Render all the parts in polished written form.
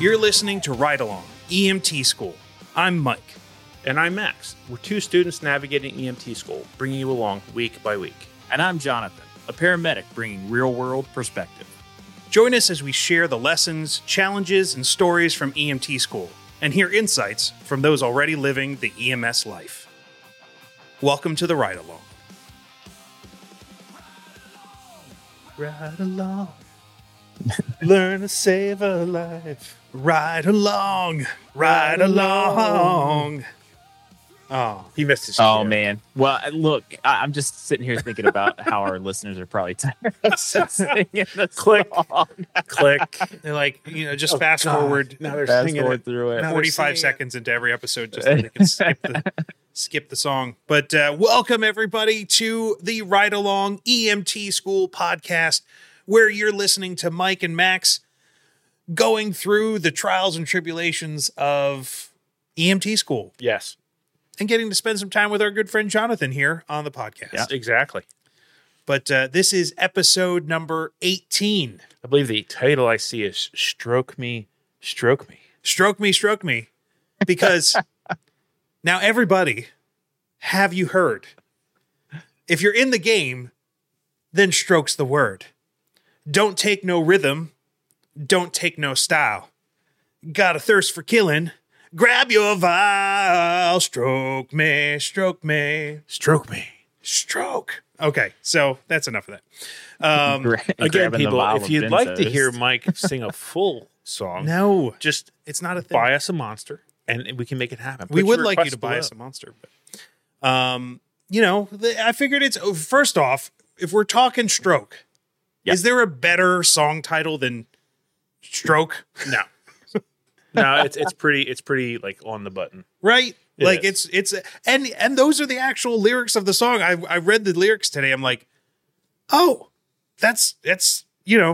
You're listening to Ride Along, EMT School. I'm Mike. And I'm Max. We're two students navigating EMT school, bringing you along week by week. And I'm Jonathan, a paramedic bringing real-world perspective. Join us as we share the lessons, challenges, and stories from EMT school, and hear insights from those already living the EMS life. Welcome to the Ride Along. Ride along. Learn to save a life. Ride along. Ride along. Oh, He missed his Oh, cue. man. Well, look, I'm just sitting here thinking about how our listeners are probably tired of singing the Click. song. Click. they're like, just fast God. forward Now they're Fast singing forward it. through it. Now they're 45 singing it. seconds into every episode just so they can skip the song. But welcome, everybody, to the Ride Along EMT School podcast, where you're listening to Mike and Max going through the trials and tribulations of EMT school Yes, and getting to spend some time with our good friend Jonathan here on the podcast. yeah, exactly. But this is episode number 18. I believe the title I see is Stroke Me, Stroke Me. Stroke me, because now everybody, have you heard? If you're in the game, then stroke's the word. Don't take no rhythm, don't take no style. Got a thirst for killing, grab your vial, stroke me, stroke me, Stroke Me. stroke. Okay, so that's enough of that. Again, Grabbing the people, vial if of you'd like to benzos. hear Mike sing a full song, No, just it's not a thing. buy us a monster and we can make it happen. We Put would your like you request to buy below. us a monster, but I figured it's first off, if we're talking stroke, Yep. is there a better song title than Stroke? No. No, it's pretty like on the button. Right? It Like is. it's and those are the actual lyrics of the song. I read the lyrics today. I'm like, oh, that's it's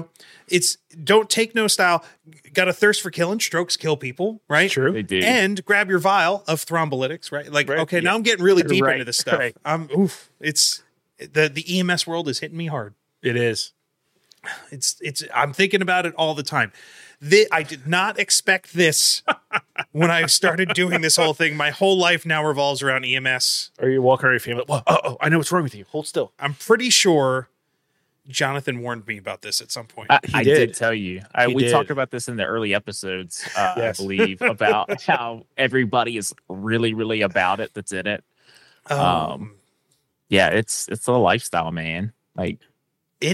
don't take no style. Got a thirst for killing. Strokes kill people, right? True. They do. And grab your vial of thrombolytics, right? Like, Right. okay, now I'm getting really deep Right. into this stuff. Right. It's the EMS world is hitting me hard. It is. It's I'm thinking about it all the time. I did not expect this when I started doing this whole thing. My whole life now revolves around EMS. Or you walk around your family. Well, oh, I know what's wrong with you. Hold still. I'm pretty sure Jonathan warned me about this at some point. I did. did tell you. He We did. talked about this in the early episodes, Yes. I believe, about how everybody is really, really about it that's in it. Yeah, it's a lifestyle, man. Like, it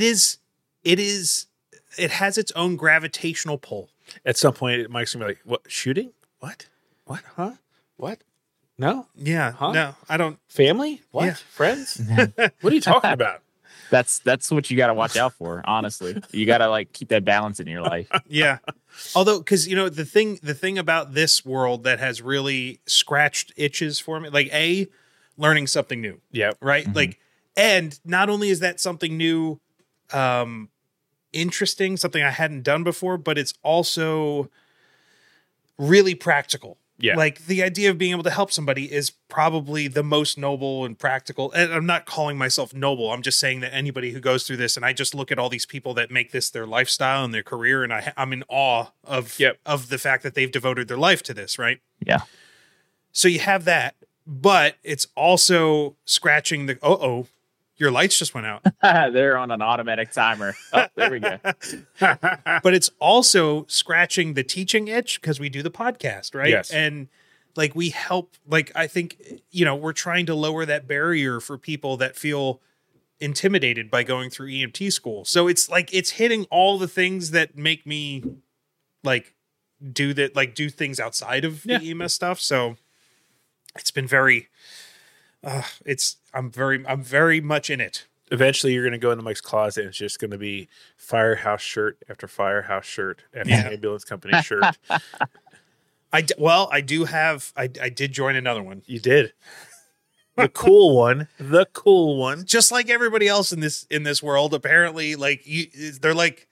has its own gravitational pull. At some point, Mike's gonna be like, "What? Shooting? What? What? Huh? What? No? Yeah. Huh? No, I don't. Family? What? Yeah. Friends? What are you talking about?" that's what you got to watch out for. Honestly, you got to like keep that balance in your life. Yeah. Although, because the thing about this world that has really scratched itches for me, like learning something new, Yeah. right? Mm-hmm. Like, and not only is that something new, interesting, something I hadn't done before, but it's also really practical. Yeah. Like the idea of being able to help somebody is probably the most noble and practical. And I'm not calling myself noble. I'm just saying that anybody who goes through this, and I just look at all these people that make this their lifestyle and their career, and I'm in awe of Yep. of the fact that they've devoted their life to this, right? Yeah. So you have that, but it's also scratching the your lights just went out. They're on an automatic timer. Oh, there we go. But it's also scratching the teaching itch because we do the podcast, right? Yes. And like we help, like I think, we're trying to lower that barrier for people that feel intimidated by going through EMT school. So it's like it's hitting all the things that make me like do things outside of the EMS stuff. So it's been very I'm very much in it. Eventually, you're gonna go into Mike's closet, and it's just gonna be firehouse shirt after firehouse shirt after Yeah. ambulance company shirt. I did join another one. You did. The cool one. The cool one. Just like everybody else in this world, apparently, like they're like,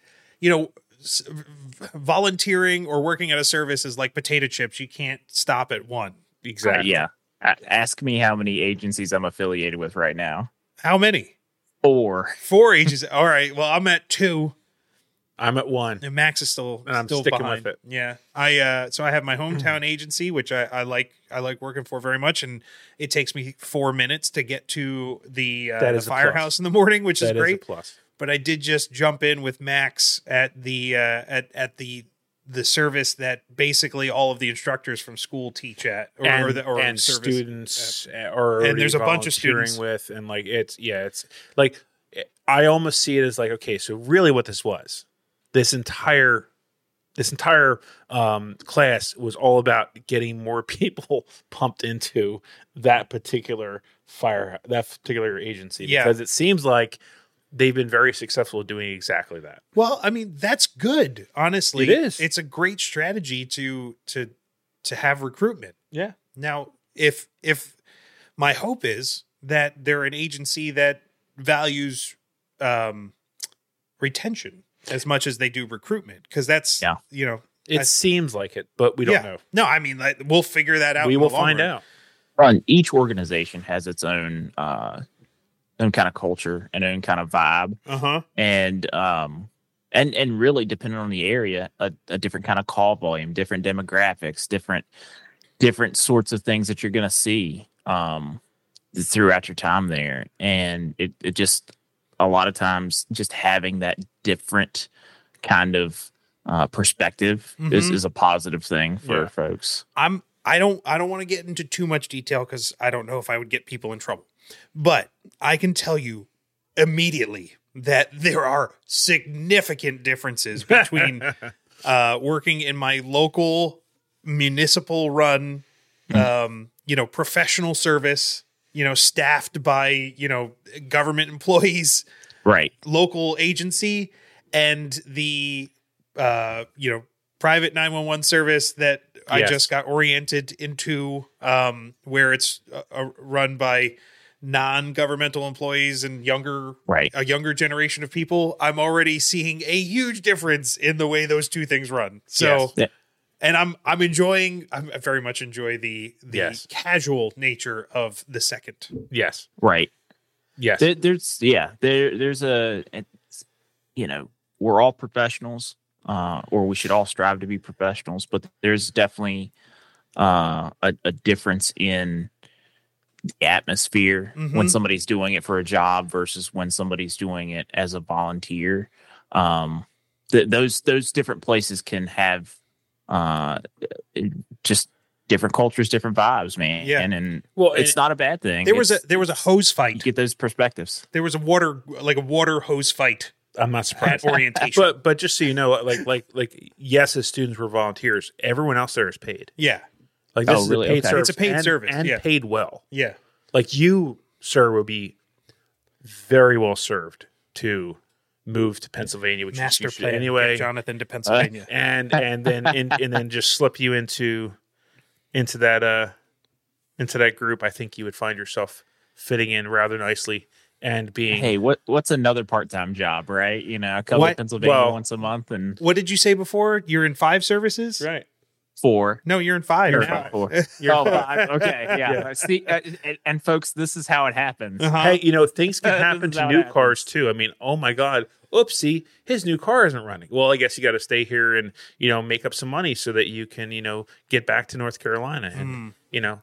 volunteering or working at a service is like potato chips. You can't stop at one. Exactly. Yeah. Ask me how many agencies I'm affiliated with right now. How many? 4. 4 agencies. All right. Well, I'm at 2. I'm at 1. And Max is still And I'm still sticking behind. with it. Yeah, so I have my hometown agency, which I like working for very much, and it takes me 4 minutes to get to the That is a firehouse in the morning, which is That is great. a plus. But I did just jump in with Max at the at the service that basically all of the instructors from school teach at, And service students are And there's a bunch of volunteering students. with, and like it's like I almost see it as like, okay, so really what this was, this entire class was all about getting more people pumped into that particular agency, Yeah. because it seems like they've been very successful at doing exactly that. Well, I mean, that's good. Honestly, It is. It's a great strategy to have recruitment. Yeah. Now, if my hope is that they're an agency that values retention as much as they do recruitment, because that's Yeah. It seems like it, but we don't know. No, I mean, like, we'll figure that out. We in will the long find run. out. Ron, each organization has its own kind of culture and own kind of vibe, and really depending on the area, a different kind of call volume, different demographics, different sorts of things that you're going to see throughout your time there, and it just a lot of times just having that different kind of perspective is a positive thing for folks. I don't want to get into too much detail because I don't know if I would get people in trouble. But I can tell you immediately that there are significant differences between working in my local municipal run, professional service, staffed by, government employees, Right. local agency, and the, private 911 service that I Yes. just got oriented into, where it's run by non-governmental employees and a younger generation of people. I'm already seeing a huge difference in the way those two things run. So, Yes. Yeah. and I very much enjoy the Yes. casual nature of the second. Yes. Right. Yes. There's we're all professionals, or we should all strive to be professionals, but there's definitely a difference in the atmosphere when somebody's doing it for a job versus when somebody's doing it as a volunteer. Those different places can have just different cultures, different vibes, man. Yeah. And Well, it's not a bad thing. There was a hose You fight. get those perspectives. There was a water hose fight I'm not at surprised. orientation. But just so you know, like yes, as students were volunteers, everyone else there is paid. Yeah. Like this Oh, is really? a paid Okay. service. It's a paid service, and yeah. paid well. Yeah. Like you, sir, will be very well served to move to Pennsylvania, which Master is plan. anyway, Get Jonathan to Pennsylvania. and then just slip you into that group. I think you would find yourself fitting in rather nicely and being. Hey, what's another part-time job, right? I come to What? Pennsylvania Well- once a month and What did you say before? You're in 5 services? Right. 4. No, you're in 5 You're now. in 4. You're Oh, fine. 5. Okay, yeah. See, and folks, this is how it happens. Uh-huh. Hey, things can This happen is to how it new happens. cars too. I mean, oh my God, oopsie, his new car isn't running. Well, I guess you got to stay here and make up some money so that you can get back to North Carolina and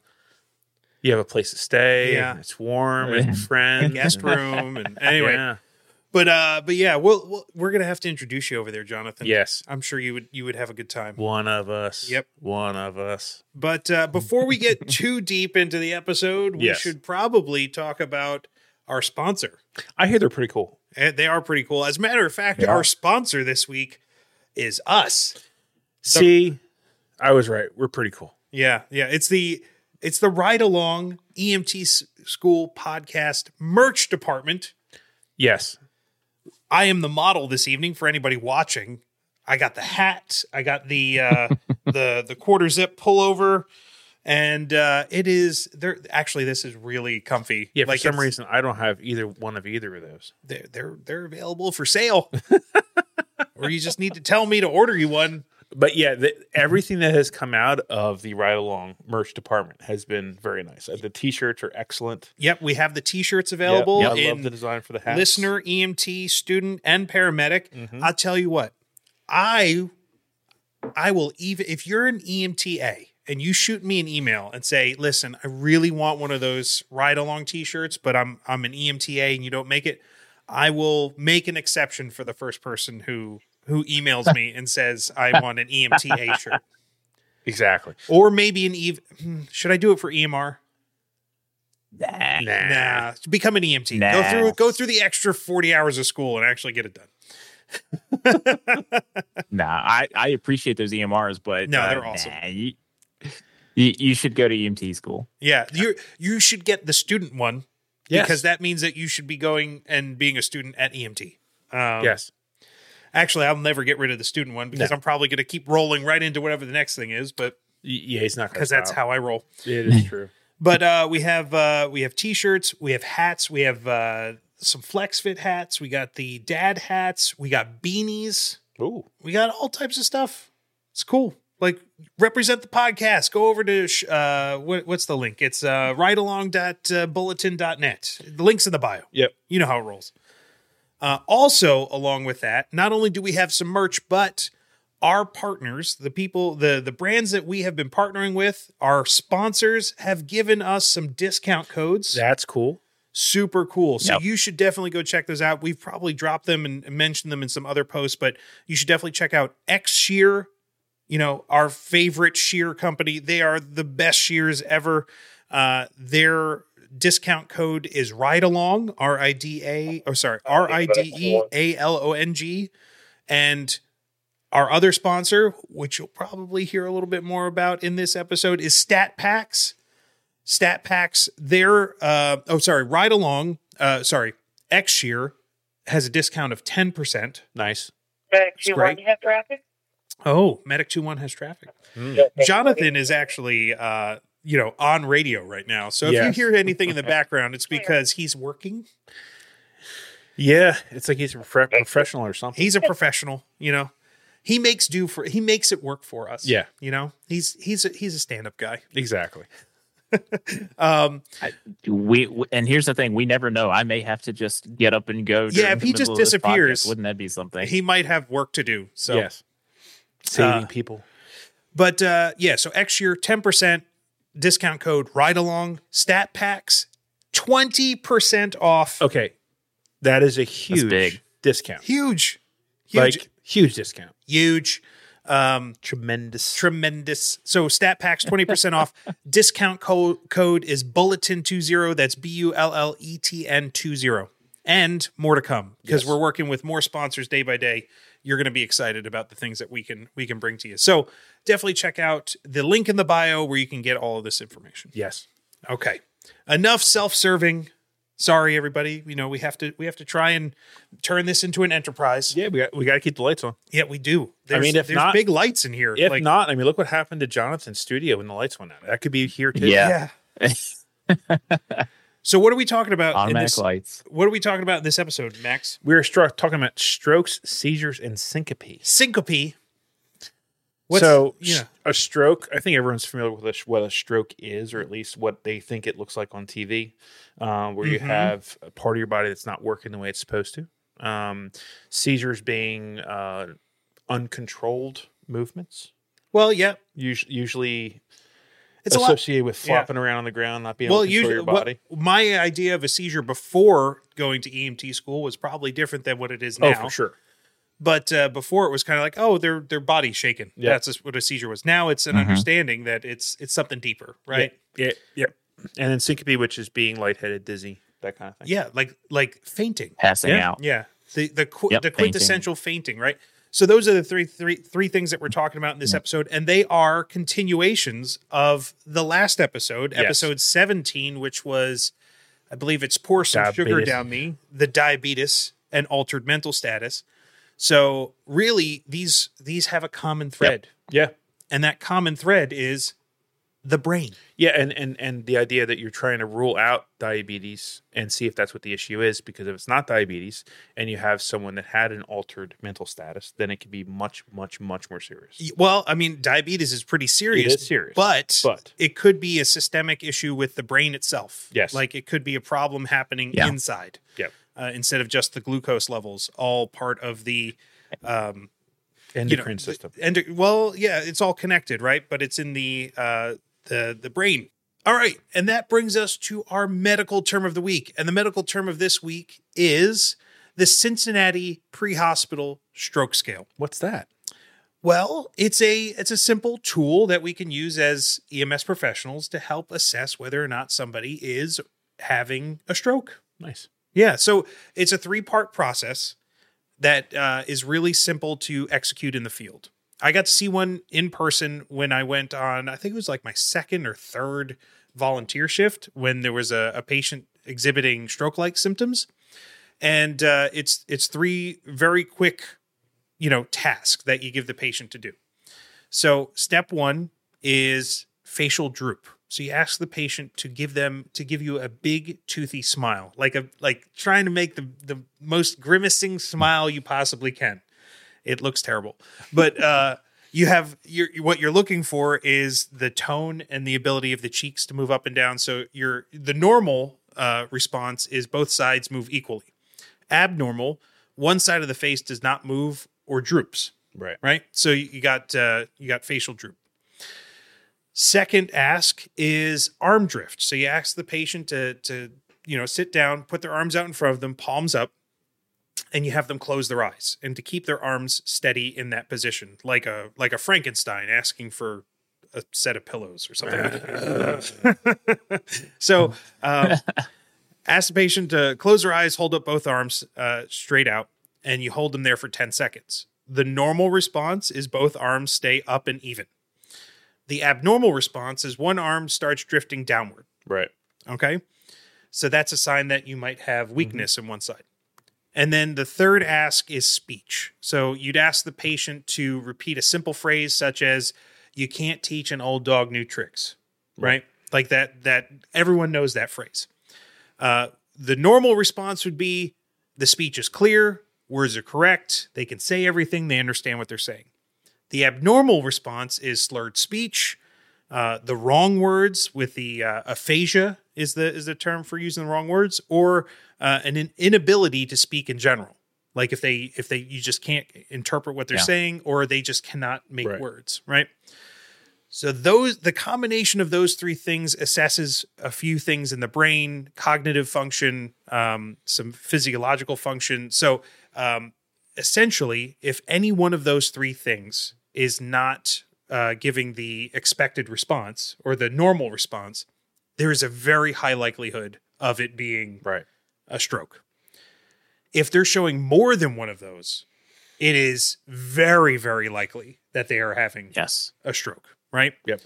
you have a place to stay. Yeah. And it's warm and friends. Guest room and anyway. Yeah. But yeah, we're gonna have to introduce you over there, Jonathan. Yes. I'm sure you would have a good time. One of us. Yep. One of us. But before we get too deep into the episode, we Yes. should probably talk about our sponsor. I hear they're pretty cool. And they are pretty cool. As a matter of fact, They are. our sponsor this week is us. See, I was right. We're pretty cool. Yeah. It's the Ride Along EMT School podcast merch department. Yes. I am the model this evening for anybody watching. I got the hat. I got the the quarter zip pullover, and it is there. Actually, this is really comfy. Yeah. For some it's- reason, I don't have either of those. they're available for sale, or you just need to tell me to order you one. But yeah, everything that has come out of the Ride Along merch department has been very nice. The T-shirts are excellent. Yep, we have the T-shirts available Yep. I in love the design for the hats. listener, EMT, student, and paramedic. I'll tell you what, I will, even if you're an EMTA and you shoot me an email and say, listen, I really want one of those ride along t-shirts, but I'm an EMTA and you don't make it, I will make an exception for the first person who emails me and says, I want an EMTA shirt. Exactly. Or maybe should I do it for EMR? Nah. Become an EMT. Nah. Go through the extra 40 hours of school and actually get it done. Nah, I appreciate those EMRs, but No, they're awesome. Nah, you should go to EMT school. Yeah, you should get the student one Yes. because that means that you should be going and being a student at EMT. Yes. Actually, I'll never get rid of the student one because I'm probably going to keep rolling right into whatever the next thing is, but Yeah, he's not because that's how I roll. it is true. But we have t-shirts, we have hats, we have some flex fit hats, we got the dad hats, we got beanies, Ooh. we got all types of stuff. It's cool. Like, represent the podcast. Go over to what's the link? It's ridealong.bulletin.net. The link's in the bio. Yep. You know how it rolls. Also, along with that, not only do we have some merch, but our partners, the people, the brands that we have been partnering with, our sponsors have given us some discount codes. That's cool. Super cool. So Yep. you should definitely go check those out. We've probably dropped them and mentioned them in some other posts, but you should definitely check out X Shear, our favorite shear company. They are the best shears ever. Their discount code is RIDEALONG, RIDEALONG. And our other sponsor, which you'll probably hear a little bit more about in this episode, is StatPaks. StatPaks, Ride Along, X Shear has a discount of 10%. Nice. Medic great. 2-1, you have traffic? Oh, Medic 2-1 has traffic. Jonathan is actually, on radio right now. So if you Yes. hear anything in the background, it's because he's working. Yeah, it's like he's a professional or something. He's a professional, He makes it work for us. Yeah. He's a stand-up guy. Exactly. We and here's the thing: we never know. I may have to just get up and go. Yeah, during if the he just middle of this disappears, podcast. Wouldn't that be something? He might have work to do. So Yes. Saving people. But so X Year 10% discount code Ride Along, StatPaks 20% off. Okay. That is a huge big. discount. Huge. Like, huge discount. Huge. Tremendous. So StatPaks 20% off. Discount code is Bulletin20. That's BULLETN20. And more to come because Yes. we're working with more sponsors day by day. You're going to be excited about the things that we can bring to you. So definitely check out the link in the bio where you can get all of this information. Yes. Okay. Enough self-serving. Sorry, everybody. We have to try and turn this into an enterprise. Yeah, we got to keep the lights on. Yeah, we do. If there's not- big lights in here. If not, look what happened to Jonathan's studio when the lights went out. That could be here too. Yeah. So what are we talking about? Automatic lights. What are we talking about in this episode, Max? We're talking about strokes, seizures, and syncope. Syncope. A stroke, I think everyone's familiar with what a stroke is, or at least what they think it looks like on TV, where you have a part of your body that's not working the way it's supposed to. Seizures being uncontrolled movements, Well, yeah. usually It's a lot. associated with flopping around on the ground, not being able Well, to control your body. my idea of a seizure before going to EMT school was probably different than what it is now. Oh, for sure. But before it was kind of like, oh, their body's shaking. Yeah. That's just what a seizure was. Now it's an understanding that it's something deeper, right? Yeah. And then syncope, which is being lightheaded, dizzy, that kind of thing. Yeah, like fainting. Passing Yeah. out. Yeah, the Yep, quintessential fainting, right? So those are the three things that we're talking about in this episode, and they are continuations of the last episode, Yes. episode 17, which was, I believe it's Pour Some Sugar Diabetes. Down Me, the diabetes and altered mental status. So really, these have a common thread, Yeah. and that common thread is the brain. Yeah, and the idea that you're trying to rule out diabetes and see if that's what the issue is, because if it's not diabetes and you have someone that had an altered mental status, then it can be much, much, much more serious. Well, diabetes is pretty serious. It is serious. But But- it could be a systemic issue with the brain itself. Yes. Like it could be a problem happening Yeah. inside Yep. instead of just the glucose levels, all part of the Endocrine system. Well, yeah, it's all connected, right? But it's in the brain. All right, and that brings us to our medical term of the week. And the medical term of this week is the Cincinnati Pre-Hospital Stroke Scale. What's that? Well, it's a simple tool that we can use as EMS professionals to help assess whether or not somebody is having a stroke. Nice. Yeah, so it's a 3-part process that is really simple to execute in the field. I got to see one in person when I went on, I think it was like my second or third volunteer shift when there was a patient exhibiting stroke-like symptoms. And it's 3 very quick, tasks that you give the patient to do. So step 1 is facial droop. So you ask the patient to give you a big toothy smile, like trying to make the most grimacing smile you possibly can. It looks terrible, but what you're looking for is the tone and the ability of the cheeks to move up and down. So the normal response is both sides move equally. Abnormal, one side of the face does not move or droops. Right. So you got facial droop. Second ask is arm drift. So you ask the patient to sit down, put their arms out in front of them, palms up, and you have them close their eyes and to keep their arms steady in that position, like a Frankenstein asking for a set of pillows or something. So ask the patient to close their eyes, hold up both arms straight out, and you hold them there for 10 seconds. The normal response is both arms stay up and even. The abnormal response is one arm starts drifting downward. Right. Okay. So that's a sign that you might have weakness in one side. And then the third ask is speech. So you'd ask the patient to repeat a simple phrase such as, "You can't teach an old dog new tricks," right? Like that everyone knows that phrase. The normal response would be the speech is clear, words are correct, they can say everything, they understand what they're saying. The abnormal response is slurred speech, the wrong words with the aphasia is the term for using the wrong words, or an inability to speak in general. Like if you just can't interpret what they're saying, or they just cannot make words, right? So the combination of those 3 things assesses a few things in the brain, cognitive function, some physiological function. So essentially, if any one of those 3 things is not giving the expected response or the normal response, there is a very high likelihood of it being a stroke. If they're showing more than one of those, it is very, very likely that they are having a stroke, right? Yep.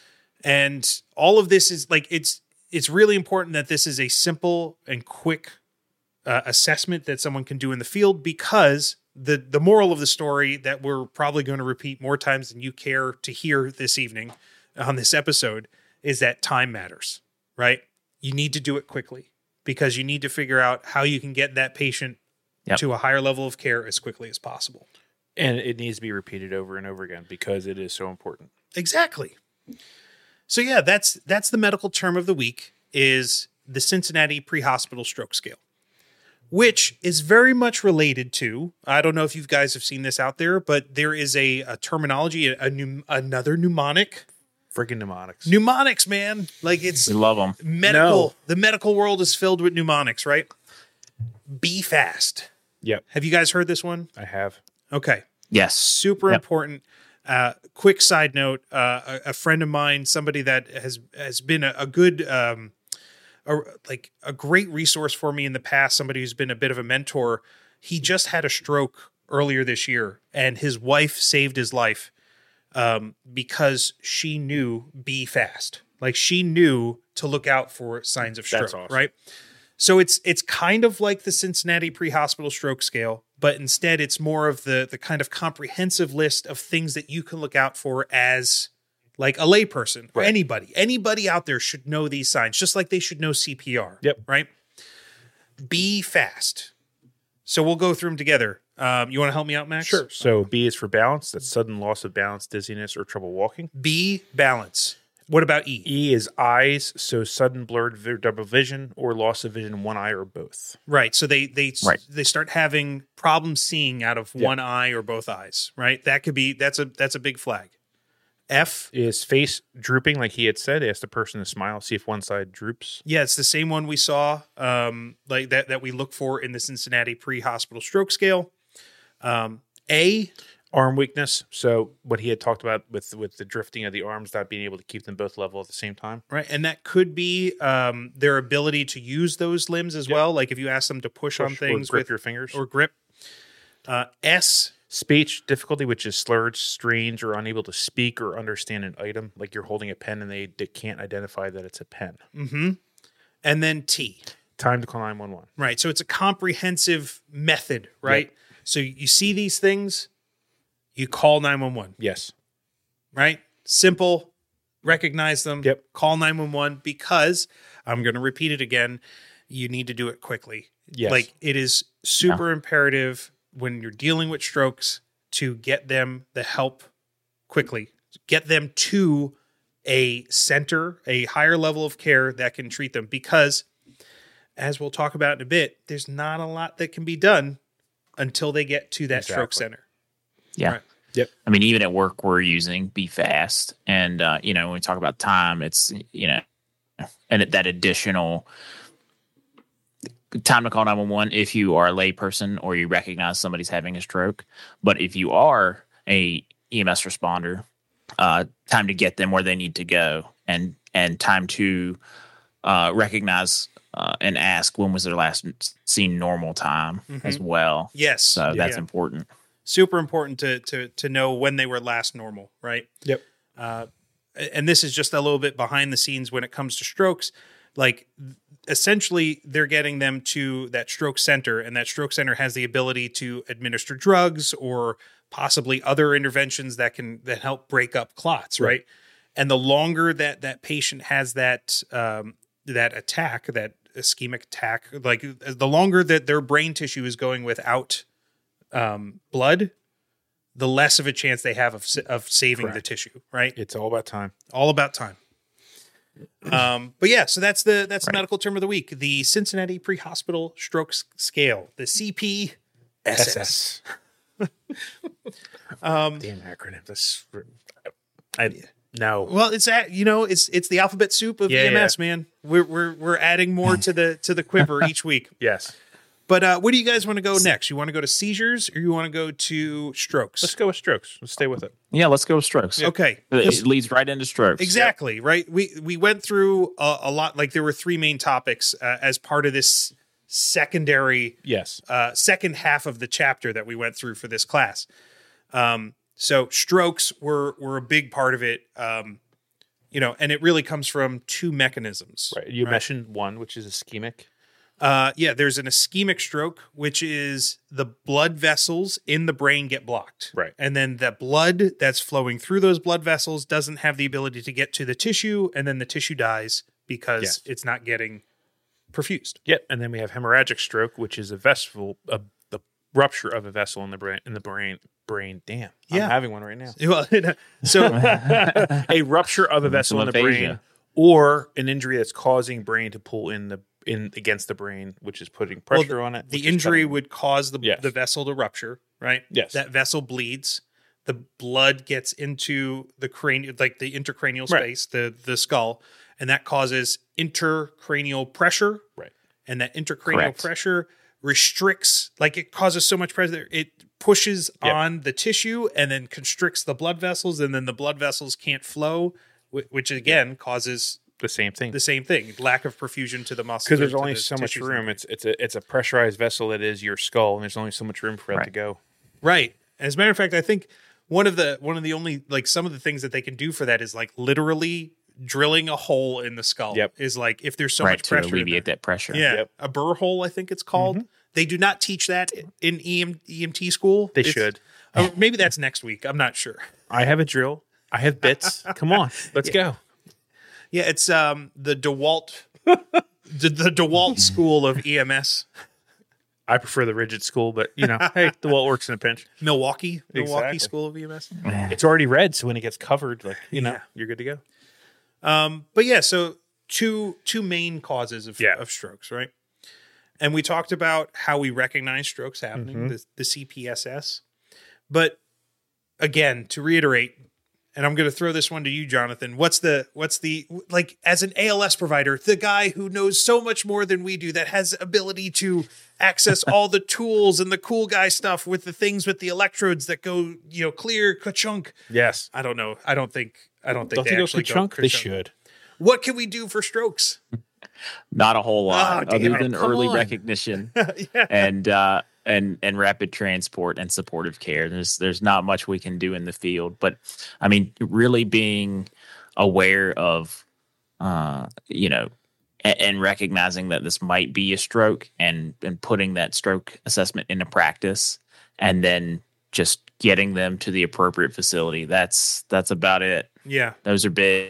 And all of this is like, it's really important that this is a simple and quick assessment that someone can do in the field, because the moral of the story that we're probably going to repeat more times than you care to hear this evening on this episode is that time matters, right? You need to do it quickly because you need to figure out how you can get that patient to a higher level of care as quickly as possible. And it needs to be repeated over and over again because it is so important. Exactly. So yeah, that's the medical term of the week is the Cincinnati Pre-Hospital Stroke Scale, which is very much related to, I don't know if you guys have seen this out there, but there is a terminology, another mnemonic. Freaking mnemonics. Mnemonics, man. Like it's... We love them. Medical. No. The medical world is filled with mnemonics, right? Be fast. Yep. Have you guys heard this one? I have. Okay. Yes. Super important. Quick side note, a friend of mine, somebody that has been a good... a great resource for me in the past, somebody who's been a bit of a mentor. He just had a stroke earlier this year, and his wife saved his life because she knew be fast. Like she knew to look out for signs of stroke, That's awesome. right? So it's kind of like the Cincinnati Pre-Hospital Stroke Scale, but instead it's more of the kind of comprehensive list of things that you can look out for as like a layperson or anybody out there should know these signs, just like they should know CPR. Yep. Right. Be fast. So we'll go through them together. You want to help me out, Max? Sure. So B is for balance. That's sudden loss of balance, dizziness, or trouble walking. B, balance. What about E? E is eyes, so sudden blurred double vision or loss of vision in one eye or both. Right. So they Right. start having problems seeing out of one eye or both eyes. Right. That could be that's a big flag. F. Is face drooping, like he had said? Ask the person to smile, see if one side droops. Yeah, it's the same one we saw, like that we look for in the Cincinnati pre-hospital stroke scale. A. Arm weakness. So what he had talked about with the drifting of the arms, not being able to keep them both level at the same time. Right, and that could be their ability to use those limbs as well. Like if you ask them to push on things or grip with your fingers. or grip. S. Speech difficulty, which is slurred, strange, or unable to speak or understand an item. Like you're holding a pen and they can't identify that it's a pen. Mm-hmm. And then T. Time to call 911. Right, so it's a comprehensive method, right? Yep. So you see these things, you call 911. Yes. Right? Simple. Recognize them. Yep. Call 911 because I'm going to repeat it again. You need to do it quickly. Yes. Like it is super imperative when you're dealing with strokes to get them the help quickly. Get them to a center, a higher level of care that can treat them because as we'll talk about in a bit, there's not a lot that can be done until they get to that stroke center. Yeah. Right. Yep. I mean, even at work, we're using Be Fast. And, when we talk about time, it's, and that additional time to call 911 if you are a layperson or you recognize somebody's having a stroke. But if you are a EMS responder, time to get them where they need to go and time to recognize and ask when was their last seen normal time as well. Yes. So that's important. Super important to know when they were last normal, right? Yep. And this is just a little bit behind the scenes when it comes to strokes. Like essentially they're getting them to that stroke center and that stroke center has the ability to administer drugs or possibly other interventions that help break up clots. Right. And the longer that patient has that attack, that ischemic attack, like the longer that their brain tissue is going without blood, the less of a chance they have of saving the tissue, right? It's all about time. All about time. But yeah, so that's the medical term of the week. The Cincinnati Pre-Hospital Stroke Scale, the CPSS. Damn acronym. No. Well, it's the alphabet soup of EMS, man. We're adding more to the quiver each week. Yes. But where do you guys want to go next? You want to go to seizures or you want to go to strokes? Let's go with strokes. Let's stay with it. Yeah, let's go with strokes. Okay. It leads right into strokes. Exactly, right? We went through a lot, like there were three main topics as part of this secondary second half of the chapter that we went through for this class. So strokes were a big part of it, and it really comes from two mechanisms. Right. You mentioned one, which is ischemic. There's an ischemic stroke, which is the blood vessels in the brain get blocked. Right. And then the blood that's flowing through those blood vessels doesn't have the ability to get to the tissue, and then the tissue dies because it's not getting perfused. Yep. And then we have hemorrhagic stroke, which is the rupture of a vessel in the brain. Damn. I'm having one right now. Well, so a rupture of a vessel in the brain or an injury that's causing brain to pull in against the brain, which is putting pressure on it. The injury would cause the vessel to rupture, right? Yes. That vessel bleeds. The blood gets into the cranial, like the intercranial space, the skull, and that causes intracranial pressure. Right. And that intracranial pressure restricts, like it causes so much pressure, it pushes on the tissue and then constricts the blood vessels, and then the blood vessels can't flow, which again causes the same thing. Lack of perfusion to the muscles. Because there's only so much room. It's a pressurized vessel that is your skull, and there's only so much room for it to go. Right. As a matter of fact, I think one of the only, like, some of the things that they can do for that is like literally drilling a hole in the skull. Yep. Is like if there's so much pressure to alleviate that pressure. Yeah. Yep. A burr hole, I think it's called. Mm-hmm. They do not teach that in EMT school. They should. Maybe that's next week. I'm not sure. I have a drill. I have bits. Come on, let's go. Yeah, it's the DeWalt the DeWalt school of EMS. I prefer the rigid school, but hey, DeWalt works in a pinch. Milwaukee Exactly. school of EMS. It's already red, so when it gets covered, you're good to go. But yeah, so two main causes of strokes, right? And we talked about how we recognize strokes happening, the CPSS. But again, to reiterate, and I'm going to throw this one to you, Jonathan. What's the like, as an ALS provider, the guy who knows so much more than we do, that has ability to access all the tools and the cool guy stuff with the things with the electrodes that go, clear, ka-chunk. Yes. I don't know. I don't think they actually go chunk. They should. What can we do for strokes? Not a whole lot, other than early on. recognition Yeah. and rapid transport and supportive care. There's not much we can do in the field, but I mean, really being aware of, and recognizing that this might be a stroke, and putting that stroke assessment into practice, and then just getting them to the appropriate facility. That's about it. Yeah. Those are big.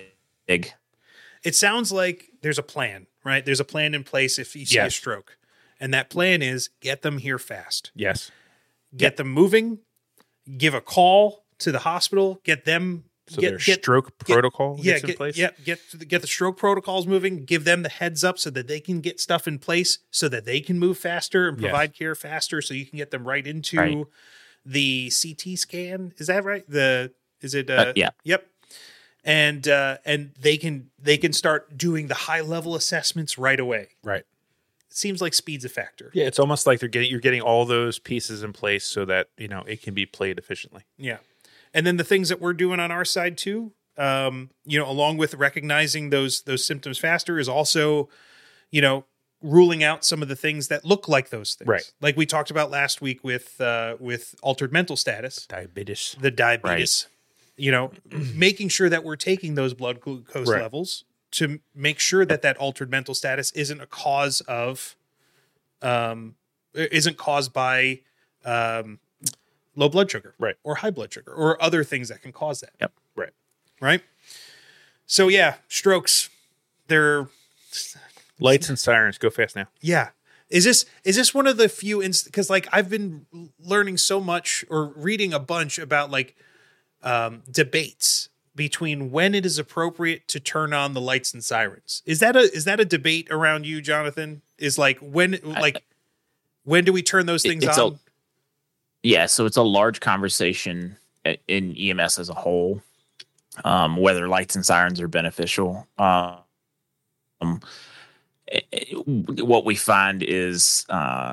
It sounds like there's a plan, right? There's a plan in place if you see a stroke. And that plan is get them here fast. Yes. Get them moving, give a call to the hospital, get them stroke protocol gets in place. Yeah, get the stroke protocols moving, give them the heads up so that they can get stuff in place so that they can move faster and provide care faster, so you can get them right into the CT scan. Is that right? Yeah. Yep. And they can start doing the high level assessments right away. Right. Seems like speed's a factor. Yeah, it's almost like you're getting all those pieces in place so that it can be played efficiently. Yeah, and then the things that we're doing on our side too, along with recognizing those symptoms faster, is also, ruling out some of the things that look like those things. Right. Like we talked about last week with altered mental status, the diabetes. Right. Making sure that we're taking those blood glucose levels to make sure that altered mental status isn't a cause of, isn't caused by low blood sugar, right, or high blood sugar, or other things that can cause that. Yep. Right. So yeah, strokes. They're lights and sirens. Go fast now. Yeah. Is this one of the few because like I've been learning so much or reading a bunch about like debates between when it is appropriate to turn on the lights and sirens. Is that a debate around you, Jonathan? Is like when do we turn those things on? So it's a large conversation in EMS as a whole, whether lights and sirens are beneficial. What we find is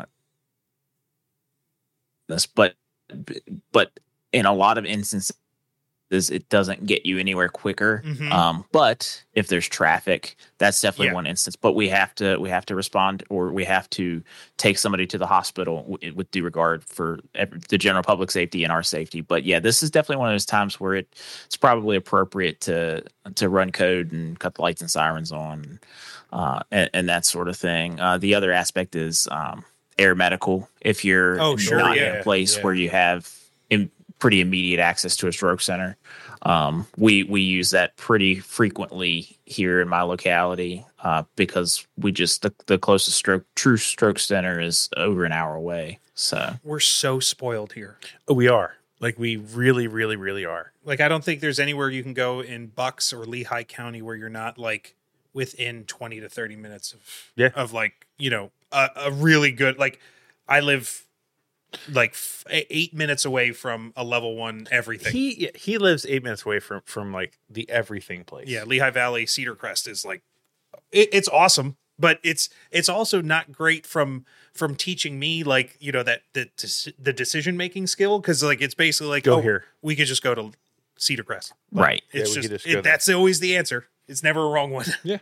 this, but in a lot of instances, it doesn't get you anywhere quicker. But if there's traffic, that's definitely one instance. But we have to respond, or we have to take somebody to the hospital with due regard for the general public safety and our safety. But yeah, this is definitely one of those times where it's probably appropriate to run code and cut the lights and sirens on, and that sort of thing. The other aspect is air medical. If you're not in a place where you have pretty immediate access to a stroke center. We use that pretty frequently here in my locality because we just the closest true stroke center is over an hour away. So we're so spoiled here. We are. Like we really, really, really are. Like I don't think there's anywhere you can go in Bucks or Lehigh County where you're not like within 20 to 30 minutes of like, a really good, like I live like 8 minutes away from a level 1 everything. He lives 8 minutes away from like the everything place. Yeah, Lehigh Valley, Cedar Crest is like it's awesome, but it's also not great from teaching me like that the decision making skill, because like it's basically like here we could just go to Cedar Crest, right? It's that's always the answer. It's never a wrong one. Yeah,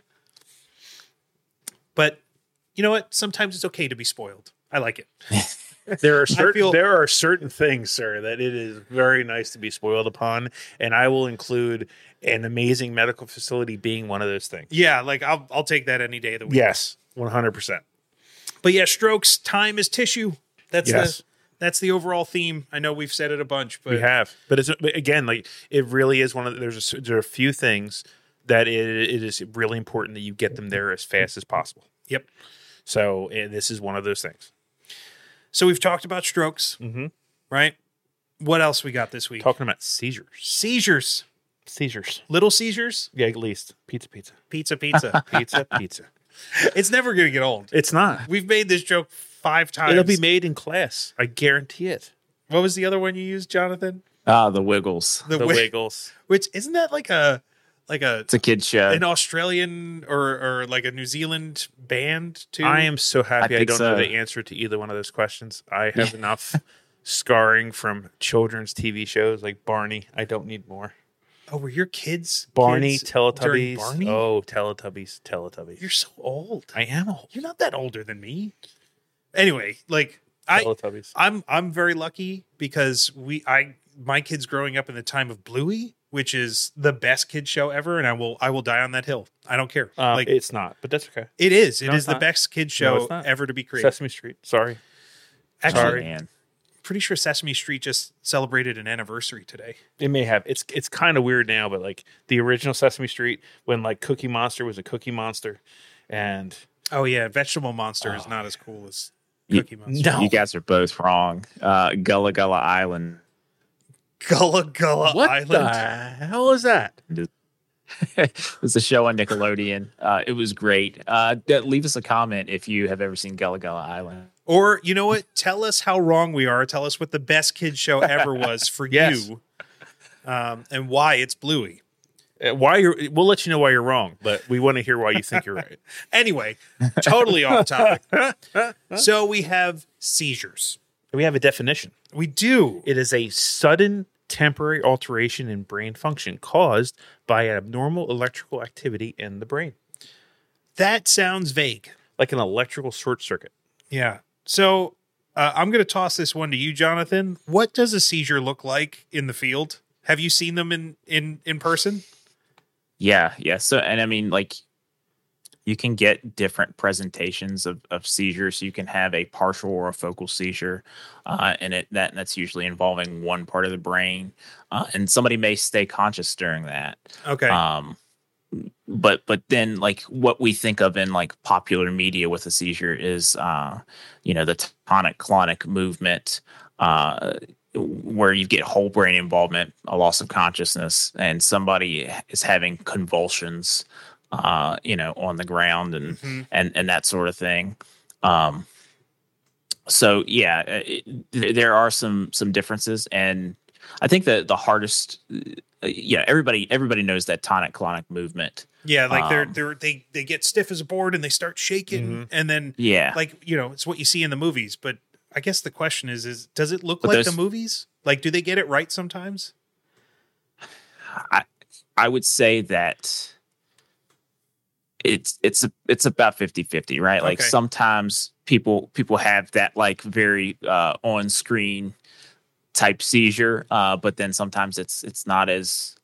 but you know what? Sometimes it's okay to be spoiled. I like it. There are certain things, sir, that it is very nice to be spoiled upon, and I will include an amazing medical facility being one of those things. Yeah, like I'll take that any day of the week. Yes, 100%. But yeah, strokes, time is tissue. That's the overall theme. I know we've said it a bunch, but we have. But it's again, like it really is one of there are a few things that it is really important that you get them there as fast as possible. Yep. So this is one of those things. So we've talked about strokes, right? What else we got this week? Talking about seizures. Seizures. Seizures. Little seizures? Yeah, at least. Pizza. Pizza. Pizza. It's never going to get old. It's not. We've made this joke 5 times. It'll be made in class. I guarantee it. What was the other one you used, Jonathan? The Wiggles. The Wiggles. Which isn't that like a It's a kid's show. an Australian or like a New Zealand band too? I am so happy I think don't know so. the answer to either one of those questions. I have enough scarring from children's TV shows like Barney. I don't need more. Oh, were your kids Barney, kids during Teletubbies. Barney? Oh, Teletubbies. You're so old. I am old. You're not that older than me. Anyway, like I'm very lucky because my kids growing up in the time of Bluey, which is the best kid show ever, and I will die on that hill. I don't care. Like it's not, but that's okay. it is. It No, is it's the not. best kid No, show it's not. ever to be created. Sesame Street. Sorry. Actually, Sorry. Man. pretty sure Sesame Street just celebrated an anniversary today. It may have. It's kind of weird now, but like the original Sesame Street, when like Cookie Monster was a Cookie Monster, and Oh yeah, Vegetable Monster is not as cool as You- Cookie Monster. No. You guys are both wrong. Gullah Gullah Island. Gullah Gullah what Island. the hell is that? It's a show on Nickelodeon. It was great. Leave us a comment if you have ever seen Gullah Gullah Island. Or you know what? Tell us how wrong we are. Tell us what the best kids show ever was for Yes. you, and why it's Bluey. We'll let you know why you're wrong, but we want to hear why you think you're right. Anyway, totally off topic. So we have seizures. We have a definition. We do. It is a sudden temporary alteration in brain function caused by abnormal electrical activity in the brain, That sounds vague. like an electrical short circuit. Yeah. So I'm going to toss this one to you, Jonathan. What does a seizure look like in the field? Have you seen them in person? Yeah. So, and I mean, like, you can get different presentations of seizures. You can have a partial or a focal seizure, and that's usually involving one part of the brain, and somebody may stay conscious during that. Okay. But then, like, what we think of in like popular media with a seizure is the tonic-clonic movement, where you get whole brain involvement, a loss of consciousness, and somebody is having convulsions on the ground and that sort of thing. So yeah, there are some differences, and I think that the hardest, everybody knows that tonic-clonic movement. Yeah, like they get stiff as a board and they start shaking, and then it's what you see in the movies. But I guess the question is does it look like the movies? Like, do they get it right sometimes? I would say that it's about 50-50, right? Like sometimes people have that like very on screen type seizure, but then sometimes it's not as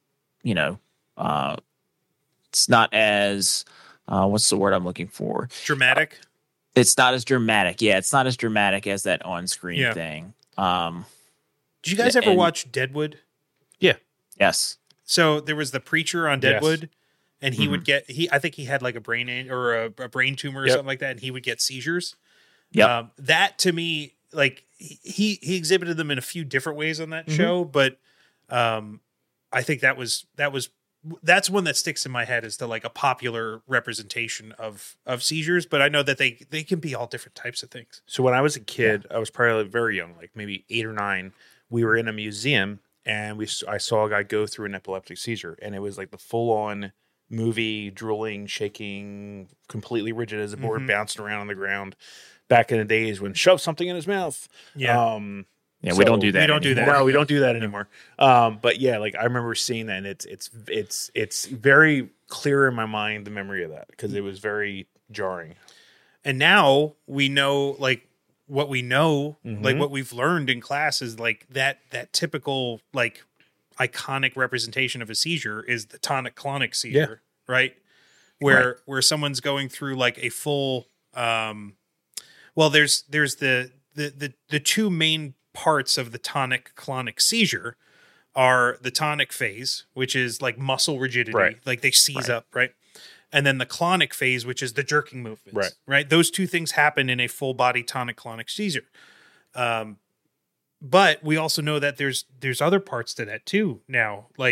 it's not as what's the word I'm looking for? Dramatic. It's not as dramatic. Yeah, it's not as dramatic as that on screen thing. Did you guys ever watch Deadwood? Yeah. Yes. So there was the preacher on Deadwood. Yes. And he would get I think he had like a brain or a brain tumor or something like that, and he would get seizures. Yeah, that to me, like he exhibited them in a few different ways on that show, but I think that's one that sticks in my head as to like a popular representation of seizures. But I know that they can be all different types of things. So when I was a kid, I was probably very young, like maybe 8 or 9. We were in a museum, and I saw a guy go through an epileptic seizure, and it was like the full on movie, drooling, shaking, completely rigid as a board, bouncing around on the ground. Back in the days when shove something in his mouth. Yeah. We don't do that. We don't do that. No, we don't do that anymore. But yeah, like I remember seeing that, and it's very clear in my mind, the memory of that, because it was very jarring. And now we know like what we know, like what we've learned in class is like that typical like iconic representation of a seizure is the tonic-clonic seizure, right? Where someone's going through like a full there's the two main parts of the tonic-clonic seizure are the tonic phase, which is like muscle rigidity, like they seize up, right? And then the clonic phase, which is the jerking movements, right? Those two things happen in a full body tonic-clonic seizure. But we also know that there's other parts to that too now, like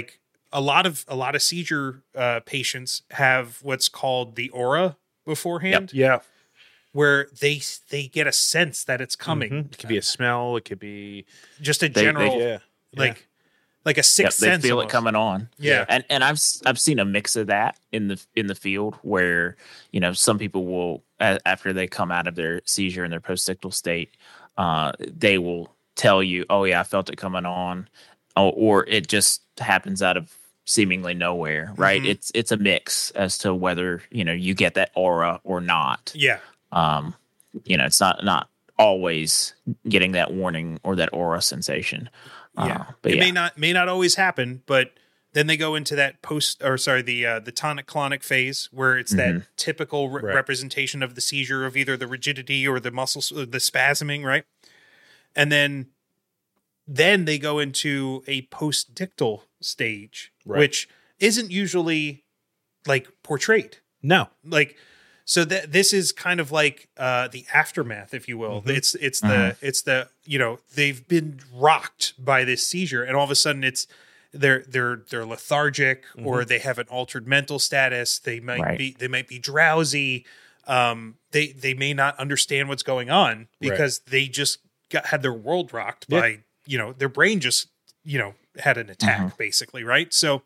a lot of seizure patients have what's called the aura beforehand, Yeah. where they get a sense that it's coming. It could be a smell. It could be Just a They- general, yeah. like a sixth They sense. feel almost. it coming on. Yeah. And I've seen a mix of that in the field where, you know, some people will, after they come out of their seizure in their postictal state, they will tell you, oh yeah, I felt it coming on, or it just happens out of seemingly nowhere, right? Mhm. It's a mix as to whether, you know, you get that aura or not. Yeah. You know, it's not always getting that warning or that aura sensation. Yeah. But It yeah. may not always happen, but then they go into that the tonic-clonic phase where it's that typical Right. representation of the seizure of either the rigidity or the muscles, the spasming, right? And then they go into a postdictal stage, Right. which isn't usually like portrayed. No. Like, so that this is kind of like the aftermath, if you will. It's the you know, they've been rocked by this seizure, and all of a sudden they're lethargic, or they have an altered mental status. They might be drowsy. They may not understand what's going on because they just had their world rocked by, you know, their brain just, you know, had an attack basically, right? So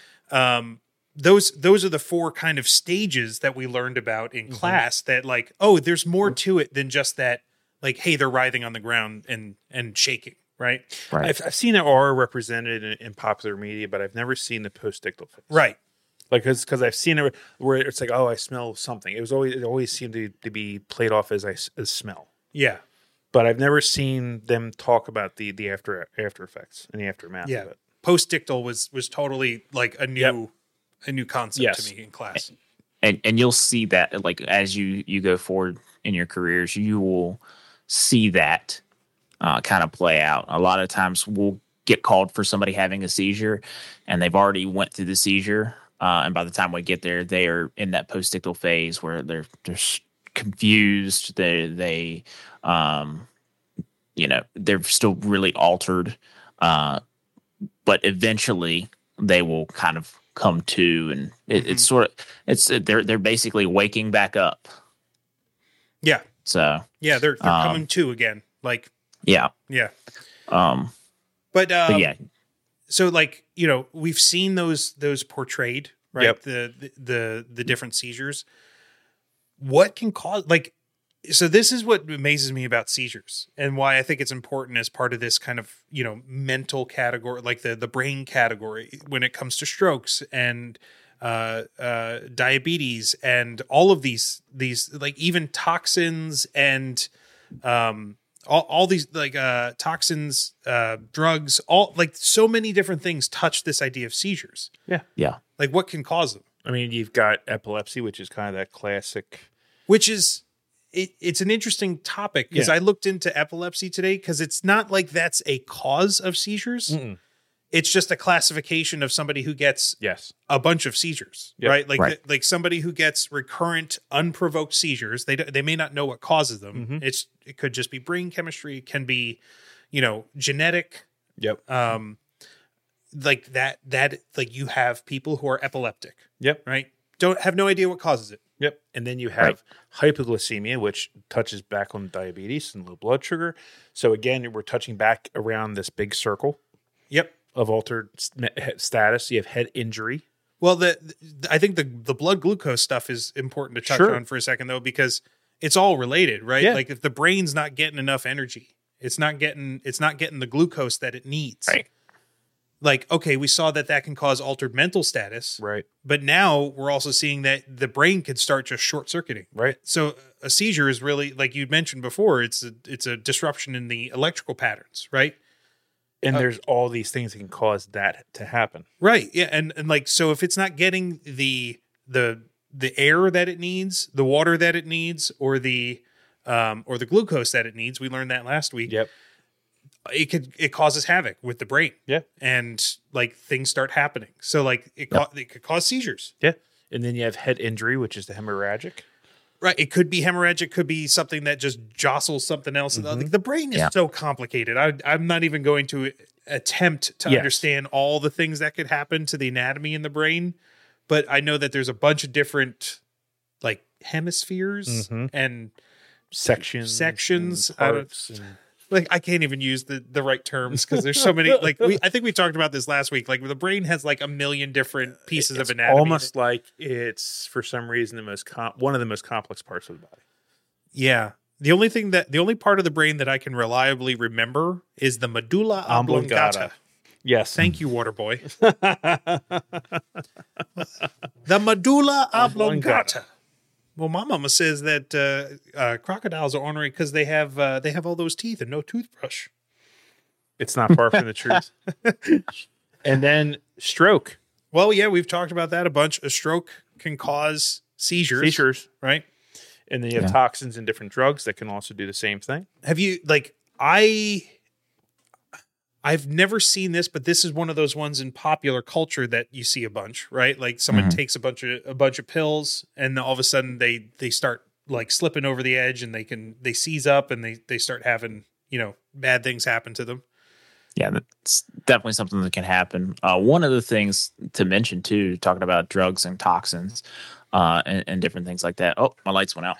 those are the four kind of stages that we learned about in class, that like, oh, there's more to it than just that, like, hey, they're writhing on the ground and shaking, right? Right. I've seen the aura represented in popular media, but I've never seen the postdictal phase. Right. Like, because I've seen it where it's like, oh, I smell something. It always seemed to be played off as as smell. Yeah. But I've never seen them talk about the after effects and the aftermath Yeah. of it. Postdictal was totally like a new concept to me in class. And you'll see that, like, as you go forward in your careers, you will see that kind of play out. A lot of times we'll get called for somebody having a seizure and they've already went through the seizure. And by the time we get there, they are in that postdictal phase where they're confused. They you know, they're still really altered. But eventually they will kind of come to, and it's sort of, they're basically waking back up. Yeah. So Yeah, they're coming to again. Like, yeah. But yeah. So, like, you know, we've seen those portrayed, right? Yep. The different seizures. What can cause, like, so this is what amazes me about seizures, and why I think it's important as part of this kind of, you know, mental category, like the brain category, when it comes to strokes and diabetes and all of these like even toxins and all these like toxins, drugs, all like so many different things touch this idea of seizures. Yeah. Like, what can cause them? I mean, you've got epilepsy, which is kind of that classic. Which is, it's an interesting topic because I looked into epilepsy today, because it's not like that's a cause of seizures. It's just a classification of somebody who gets a bunch of seizures, right? Like like somebody who gets recurrent unprovoked seizures. They may not know what causes them. It could just be brain chemistry. It can be, you know, genetic. Like that like you have people who are epileptic. Right. Don't have no idea what causes it. And then you have hypoglycemia, which touches back on diabetes and low blood sugar. So again, we're touching back around this big circle of altered status. You have head injury. Well, I think the blood glucose stuff is important to touch on for a second, though, because it's all related, right? Like, if the brain's not getting enough energy, it's not getting the glucose that it needs. Right. Like, okay, we saw that can cause altered mental status. Right. But now we're also seeing that the brain could start just short circuiting. Right. So a seizure is really, like you mentioned before, it's a disruption in the electrical patterns, right? And there's all these things that can cause that to happen. Right. Yeah. And like, so if it's not getting the air that it needs, the water that it needs, or the glucose that it needs, we learned that last week. It causes havoc with the brain. And like things start happening. So like it could cause seizures. And then you have head injury, which is the hemorrhagic. Right. It could be hemorrhage. It could be something that just jostles something else. Like, the brain is so complicated. I'm not even going to attempt to understand all the things that could happen to the anatomy in the brain. But I know that there's a bunch of different like hemispheres and sections and parts and like I can't even use the right terms because there's so many. Like I think we talked about this last week. Like the brain has like a million different pieces of anatomy. Almost like it's for some reason one of the most complex parts of the body. Yeah. The only part of the brain that I can reliably remember is the medulla oblongata. Yes. Thank you, Waterboy. The medulla oblongata. Well, my mama says that crocodiles are ornery because they have all those teeth and no toothbrush. It's not far from the truth. And then stroke. Well, yeah, we've talked about that a bunch. A stroke can cause seizures, right? And then you have toxins and different drugs that can also do the same thing. Have you I've never seen this, but this is one of those ones in popular culture that you see a bunch, right? Like someone takes a bunch of pills and all of a sudden they start like slipping over the edge and they seize up and they start having, bad things happen to them. Yeah, that's definitely something that can happen. One of the things to mention too, talking about drugs and toxins and different things like that. Oh, my lights went out.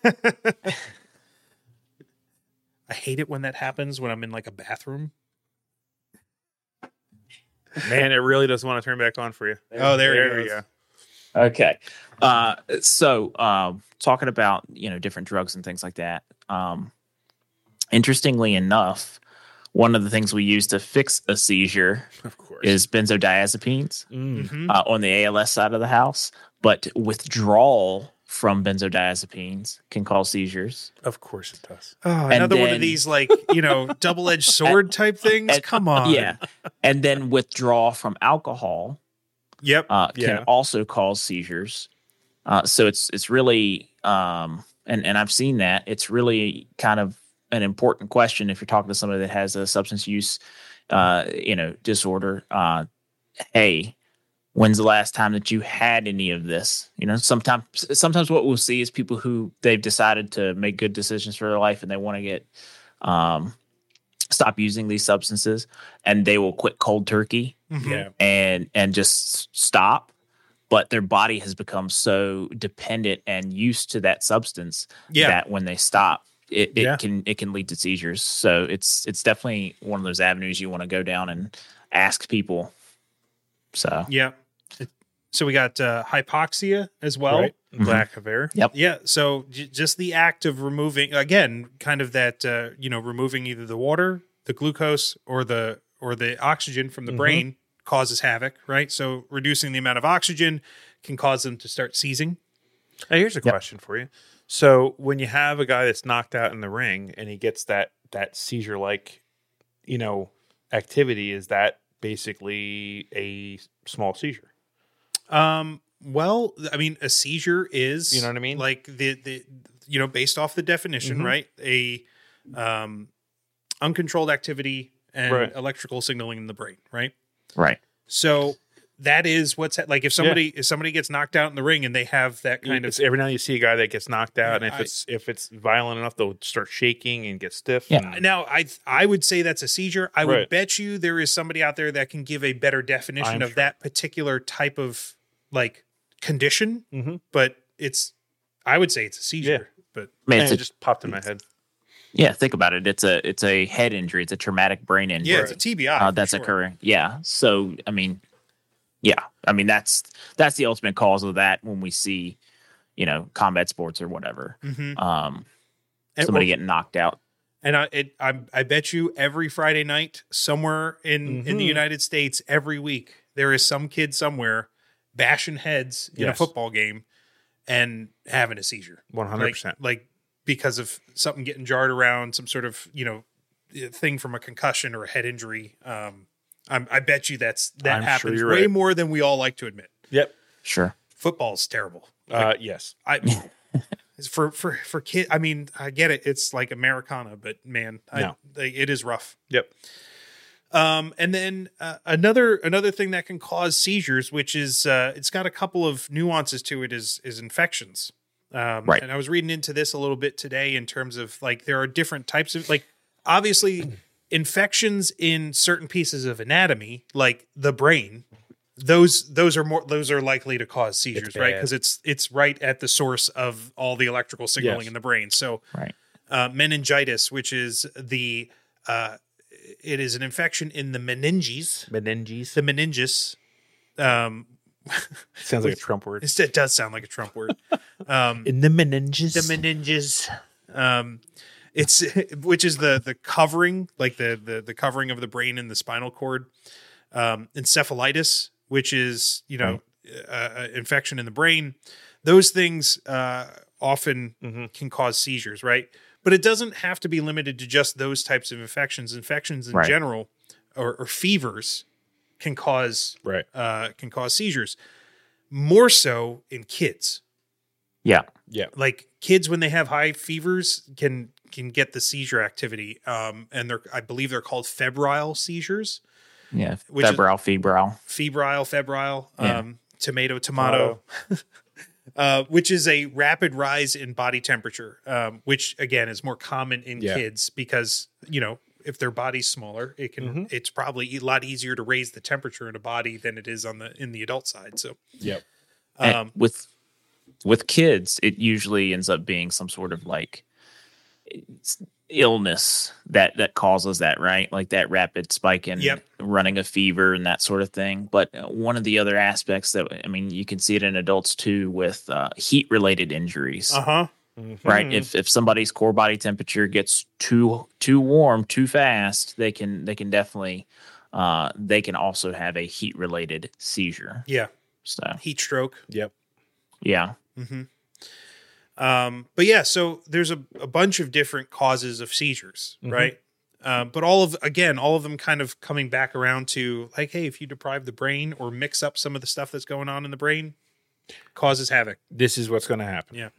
I hate it when that happens when I'm in like a bathroom. Man, it really doesn't want to turn back on for you. Oh, there you go. Okay. So talking about, different drugs and things like that. Interestingly enough, one of the things we use to fix a seizure is benzodiazepines on the ALS side of the house. But withdrawal from benzodiazepines can cause seizures. Of course it does. Oh, another one of these like, double-edged sword type things. Come on. Yeah. And then withdrawal from alcohol can also cause seizures. So it's really and I've seen that. It's really kind of an important question if you're talking to somebody that has a substance use disorder. Hey, when's the last time that you had any of this? Sometimes what we'll see is people who they've decided to make good decisions for their life and they want to get stop using these substances, and they will quit cold turkey and just stop. But their body has become so dependent and used to that substance that when they stop, it can lead to seizures. So it's definitely one of those avenues you want to go down and ask people. So So we got hypoxia as well. Right. Lack of air. Yep. Yeah. So just the act of removing, again, kind of that, removing either the water, the glucose, or the oxygen from the brain causes havoc, right? So reducing the amount of oxygen can cause them to start seizing. Hey, here's a question for you. So when you have a guy that's knocked out in the ring and he gets that seizure-like, activity, is that basically a small seizure? Well, I mean, a seizure is, you know what I mean? Like the based off the definition, right? A uncontrolled activity and electrical signaling in the brain, right? Right. So that is what's like if somebody gets knocked out in the ring and they have that kind of every now you see a guy that gets knocked out, and if it's violent enough, they'll start shaking and get stiff. Yeah. Now I would say that's a seizure. I would bet you there is somebody out there that can give a better definition of that particular type of like condition. But I would say it's a seizure. But it just popped in my head. Yeah, think about it. It's a head injury. It's a traumatic brain injury. Yeah, it's a TBI. That's occurring. Yeah. So that's the ultimate cause of that when we see, combat sports or whatever. Somebody getting knocked out. And I bet you every Friday night somewhere in the United States every week there is some kid somewhere bashing heads in a football game and having a seizure. 100%. Like because of something getting jarred around, some sort of, thing from a concussion or a head injury. I bet you that happens way more than we all like to admit. Yep. Sure. Football's terrible. Yes. For kids, I mean, I get it. It's like Americana, but man, it is rough. Yep. And then another thing that can cause seizures, which is it's got a couple of nuances to it, is infections. Right. And I was reading into this a little bit today in terms of like there are different types of like obviously infections in certain pieces of anatomy, like the brain. Those are likely to cause seizures, right? Because it's right at the source of all the electrical signaling in the brain. So, Right. Meningitis, which is it is an infection in the meninges, the meninges. Sounds like a Trump word. It does sound like a Trump word. In the meninges. The meninges. It's which is the covering, like the covering of the brain and the spinal cord. Encephalitis, which is infection in the brain. Those things often can cause seizures, right? But it doesn't have to be limited to just those types of infections. Infections in general, or fevers, can cause seizures. More so in kids. Yeah. Like kids when they have high fevers can get the seizure activity. And I believe they're called febrile seizures. Yeah. Febrile. Yeah. Tomato. Which is a rapid rise in body temperature, which again is more common in kids because, if their body's smaller, it's probably a lot easier to raise the temperature in a body than it is in the adult side. So, with kids, it usually ends up being some sort of like illness that causes that, right? Like that rapid spike in running a fever and that sort of thing. But one of the other aspects you can see it in adults too with heat related injuries. Right. If somebody's core body temperature gets too warm too fast, they can definitely they can also have a heat related seizure. Yeah. So heat stroke. Yep. Yeah. But yeah, so there's a bunch of different causes of seizures, right? But all of them kind of coming back around to like, hey, if you deprive the brain or mix up some of the stuff that's going on in the brain, causes havoc. This is what's going to happen. Yeah.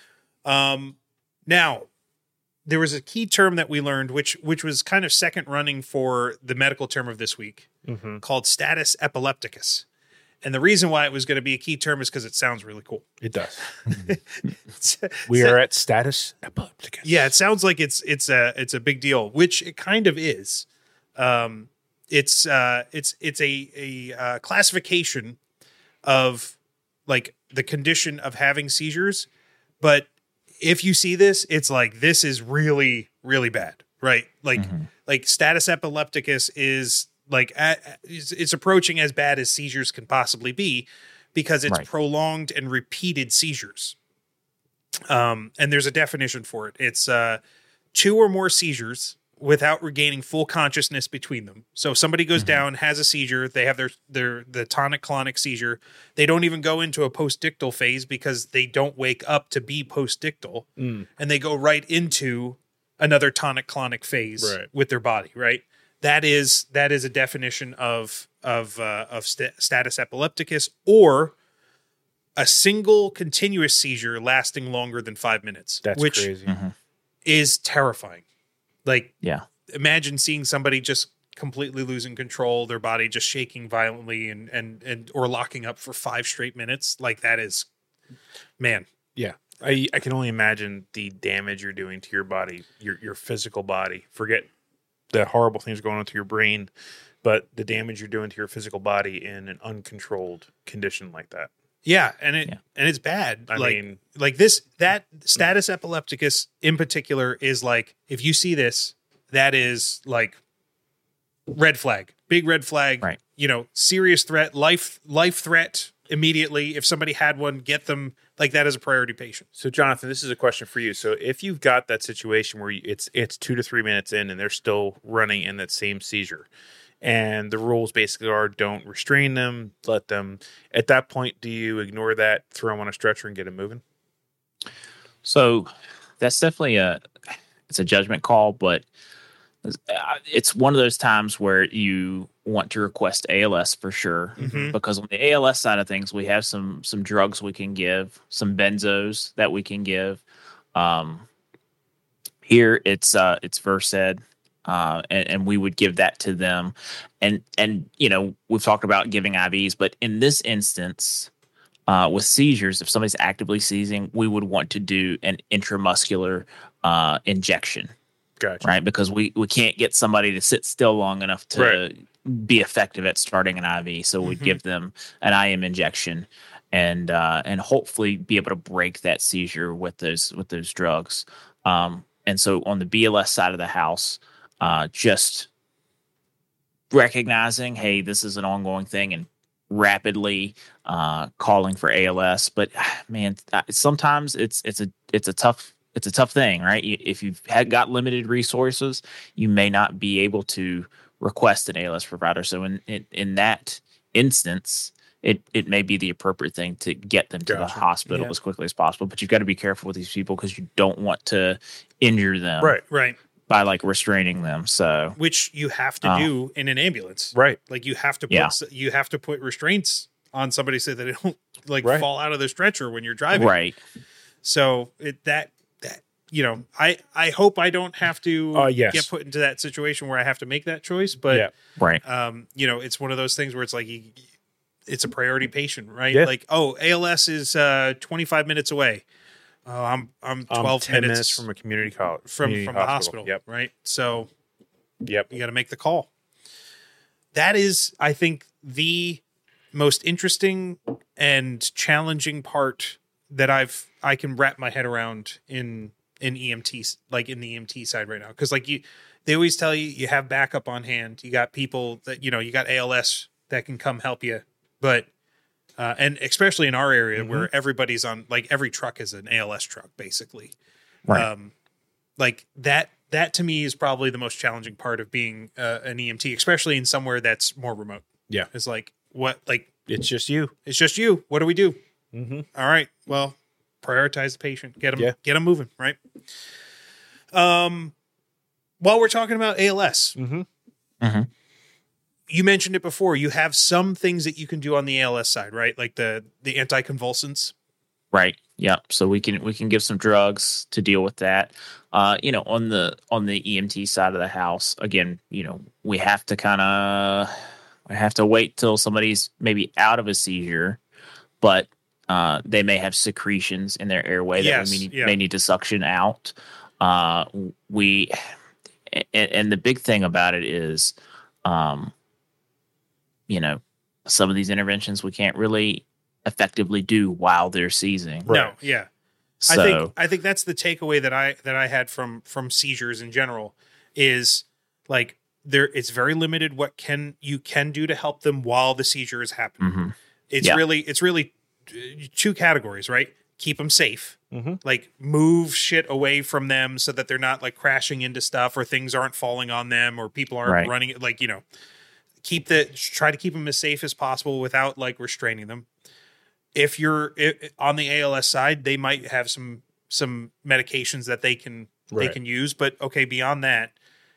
Now there was a key term that we learned, which was kind of second running for the medical term of this week, called status epilepticus. And the reason why it was going to be a key term is because it sounds really cool. It does. We are at status epilepticus. Yeah, it sounds like it's a big deal, which it kind of is. It's a classification of like the condition of having seizures, but if you see this, it's like this is really, really bad, right? Like status epilepticus is like it's approaching as bad as seizures can possibly be because it's prolonged and repeated seizures. And there's a definition for it. It's 2 or more seizures without regaining full consciousness between them. So if somebody goes down, has a seizure, they have the tonic-clonic seizure. They don't even go into a postdictal phase because they don't wake up to be postdictal, and they go right into another tonic-clonic phase with their body, right? That is a definition of status epilepticus, or a single continuous seizure lasting longer than 5 minutes. That's crazy. Is terrifying. Like, imagine seeing somebody just completely losing control, their body just shaking violently and or locking up for 5 straight minutes. Like that is, man. Yeah. I can only imagine the damage you're doing to your body, your physical body. Forget the horrible things going on to your brain, but the damage you're doing to your physical body in an uncontrolled condition like that. Yeah, and it's bad. I mean, that status epilepticus in particular is like, if you see this, that is like red flag, big red flag. Right. Serious threat, life threat immediately. If somebody had one, get them. Like that is a priority patient. So, Jonathan, this is a question for you. So, if you've got that situation where it's 2 to 3 minutes in and they're still running in that same seizure, and the rules basically are don't restrain them, let them. At that point, do you ignore that, throw them on a stretcher, and get them moving? So, that's definitely it's a judgment call, but it's one of those times where you want to request ALS for sure, because on the ALS side of things, we have some drugs we can give, some benzos that we can give. Here it's Versed, and we would give that to them, and we've talked about giving IVs, but in this instance, with seizures, if somebody's actively seizing, we would want to do an intramuscular injection. Gotcha. Right, because we can't get somebody to sit still long enough to be effective at starting an IV. So we'd give them an IM injection, and hopefully be able to break that seizure with those drugs. And so on the BLS side of the house, just recognizing, hey, this is an ongoing thing, and rapidly calling for ALS. But man, sometimes it's a tough thing, right? If you've got limited resources, you may not be able to request an ALS provider. So in that instance, it may be the appropriate thing to get them to the hospital as quickly as possible. But you've got to be careful with these people because you don't want to injure them, right, by like restraining them. So which you have to do in an ambulance, right? Like you have to put restraints on somebody so that they don't fall out of the stretcher when you're driving, right? So I hope I don't have to get put into that situation where I have to make that choice. But right. It's one of those things where it's like it's a priority patient, right? Yeah. Like, ALS is 25 minutes away. I'm 12 minutes from a community college from the hospital. Yep. Right. So you got to make the call. That is, I think, the most interesting and challenging part that I can wrap my head around in EMTs, like in the EMT side right now. Cause they always tell you have backup on hand. You got people that, you got ALS that can come help you, but, and especially in our area where everybody's on, like every truck is an ALS truck basically. Right. Like that to me is probably the most challenging part of being an EMT, especially in somewhere that's more remote. Yeah. It's like, what, like, it's just you. What do we do? Mm-hmm. All right. Well, prioritize the patient, get them moving. Right. While we're talking about ALS, you mentioned it before. You have some things that you can do on the ALS side, right? Like the anticonvulsants. Right. Yeah. So we can give some drugs to deal with that. On the EMT side of the house, again, we have to wait till somebody's maybe out of a seizure, but they may have secretions in their airway that we may need to suction out. And the big thing about it is, some of these interventions we can't really effectively do while they're seizing. Right. No, yeah. So, I think that's the takeaway that I had from seizures in general is like it's very limited what you can do to help them while the seizure is happening. It's really two categories, right? Keep them safe, like move shit away from them so that they're not like crashing into stuff or things aren't falling on them or people aren't running it. Like, try to keep them as safe as possible without like restraining them. If you're on the ALS side, they might have some medications that they can use, but beyond that,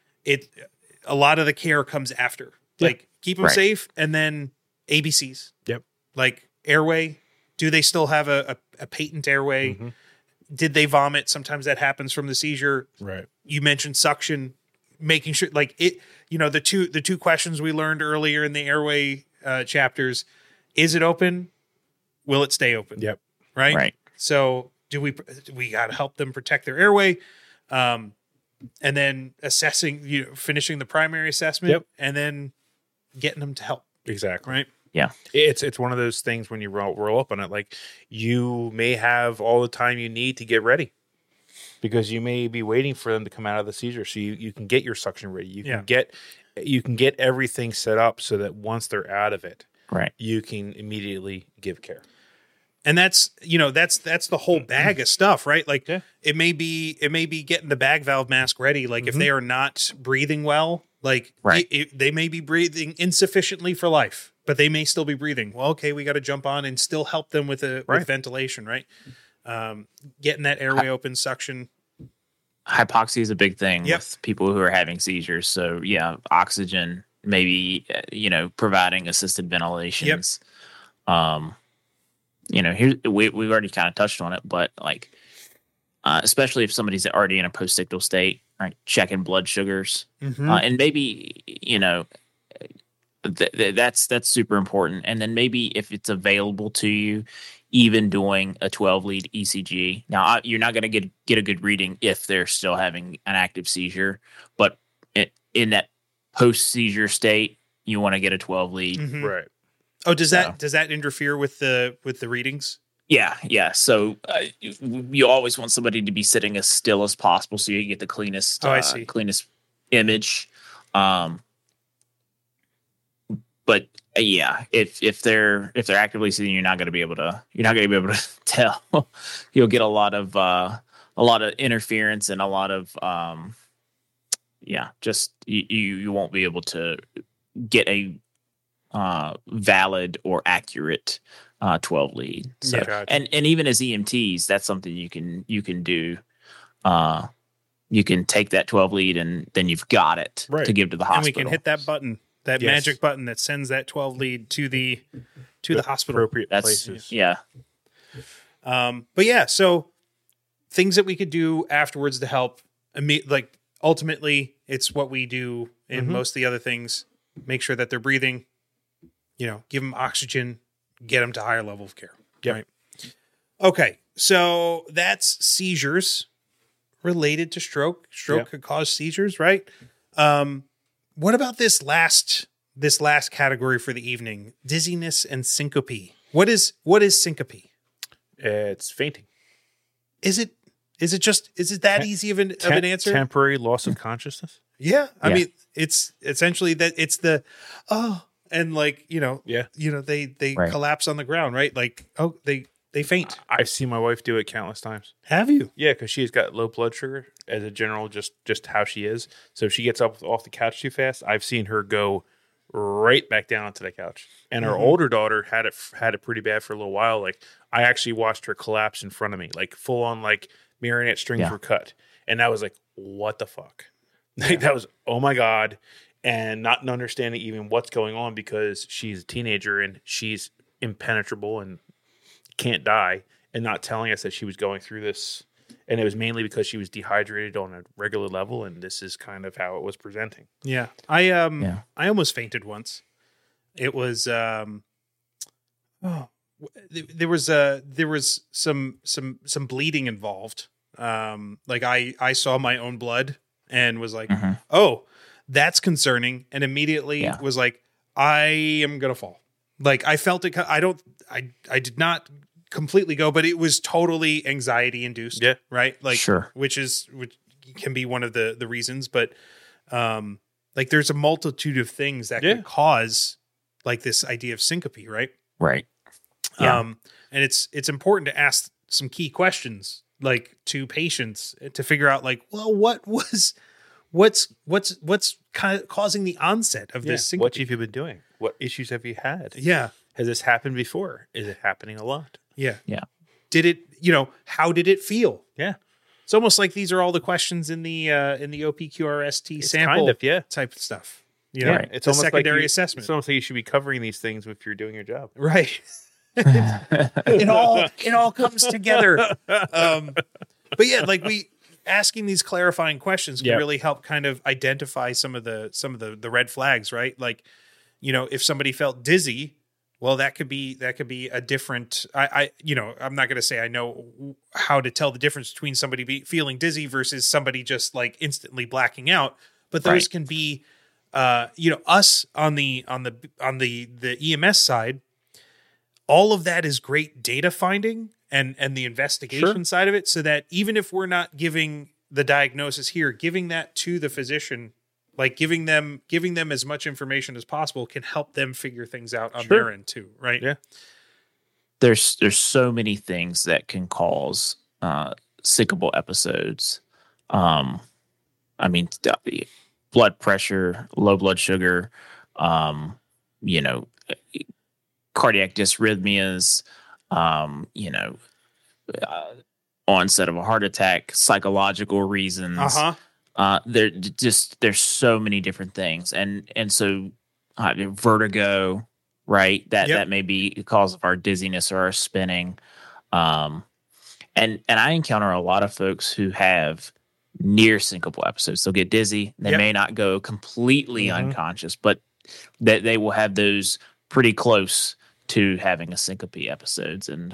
a lot of the care comes after. Like keep them safe, and then ABCs. Yep. Like airway. Do they still have a patent airway? Did they vomit? Sometimes that happens from the seizure. Right. You mentioned suction, making sure like it. The two questions we learned earlier in the airway chapters: is it open? Will it stay open? Yep. Right. Right. So we got to help them protect their airway, and then assessing, finishing the primary assessment, and then getting them to help. Exactly. Right. Yeah. It's one of those things when you roll up on it, like you may have all the time you need to get ready because you may be waiting for them to come out of the seizure. So you can get your suction ready. You can get everything set up so that once they're out of it, you can immediately give care. And that's the whole bag of stuff, right? Like it may be getting the bag valve mask ready. Like if they are not breathing well, like they may be breathing insufficiently for life, but they may still be breathing. Well, okay, we got to jump on and still help them with with ventilation, right? Getting that airway open, suction. Hypoxia is a big thing with people who are having seizures. So oxygen, maybe, providing assisted ventilations. Here we've already kind of touched on it, but like, especially if somebody's already in a postictal state, right? Checking blood sugars, and maybe, that's super important. And then maybe if it's available to you, even doing a 12 lead ECG. Now, you're not going to get a good reading if they're still having an active seizure, but in that post seizure state, you want to get a 12 lead. Mhm. Right. Oh, does that interfere with the readings? Yeah. So you always want somebody to be sitting as still as possible, so you get the cleanest, I see. cleanest image. But yeah, if they're actively seizing, you're not going to be able to tell. You'll get a lot of interference and a lot of just you won't be able to get a valid or accurate 12 lead. So, Yeah, gotcha. and even as EMTs, that's something you can do. You can take that 12 lead and then you've got it Right. to give to the hospital. And we can hit that button, that Yes. magic button that sends that 12 lead to the hospital. Appropriate That's places. yeah. But yeah, so things that we could do afterwards to help. Like ultimately, it's what we do in most of the other things. Make sure that they're breathing. Give them oxygen, get them to higher level of care. Yep. Right. Okay, so that's seizures related to stroke. Stroke could cause seizures, right? What about this last category for the evening? Dizziness and syncope. What is syncope? It's fainting. Is it that easy of an answer? Temporary loss of consciousness. Yeah. I Yeah. mean, it's essentially that it's the, and like, Yeah. they Right. collapse on the ground, right? Like, they faint. I've seen my wife do it countless times. Have you? Yeah, because she's got low blood sugar as a general, just how she is. So if she gets up off the couch too fast, I've seen her go right back down onto the couch. And her older daughter had it pretty bad for a little while. Like I actually watched her collapse in front of me, like full on, like marionette strings Yeah. were cut, and I was like, "What the fuck?" Like that was, oh my god, and not understanding even what's going on because she's a teenager and she's impenetrable and can't die, and not telling us that she was going through this. And it was mainly because she was dehydrated on a regular level, and this is kind of how it was presenting. Yeah. I Yeah. I almost fainted once. It was there was some bleeding involved. Like I saw my own blood and was like, Mhm. "Oh, that's concerning," and immediately Yeah. was like, "I am going to fall." Like I felt it. I did not completely go, but it was totally anxiety induced. Yeah. Right. Like, Sure. which can be one of the reasons, but like there's a multitude of things that Yeah. could cause like this idea of syncope, right? Right. Yeah. And it's important to ask some key questions like to patients to figure out like, well, what's kind of causing the onset of this syncope? What have you been doing? What issues have you had? Yeah. Has this happened before? Is it happening a lot? Yeah. Yeah. Did it, how did it feel? Yeah. It's almost like these are all the questions in the OPQRST It's sample kind of, yeah. type of stuff. Right. It's the almost secondary like assessment. It's almost like you should be covering these things if you're doing your job. Right. it all comes together. But yeah, like asking these clarifying questions can Yeah. really help kind of identify some of the red flags, right? Like, if somebody felt dizzy, well, that could be a different. I'm not going to say I know how to tell the difference between somebody feeling dizzy versus somebody just like instantly blacking out, but those Right. can be, us on the EMS side. All of that is great data finding and the investigation Sure. side of it, so that even if we're not giving the diagnosis here, giving that to the physician, like giving them as much information as possible can help them figure things out on Sure. their end too, right? Yeah. There's so many things that can cause syncopal episodes. I mean, blood pressure, low blood sugar, cardiac dysrhythmias, onset of a heart attack, psychological reasons. There's so many different things, and so vertigo, right? That may be a cause of our dizziness or our spinning. And I encounter a lot of folks who have near syncopal episodes. They'll get dizzy. They may not go completely unconscious, but they will have those pretty close to having a syncope episodes. And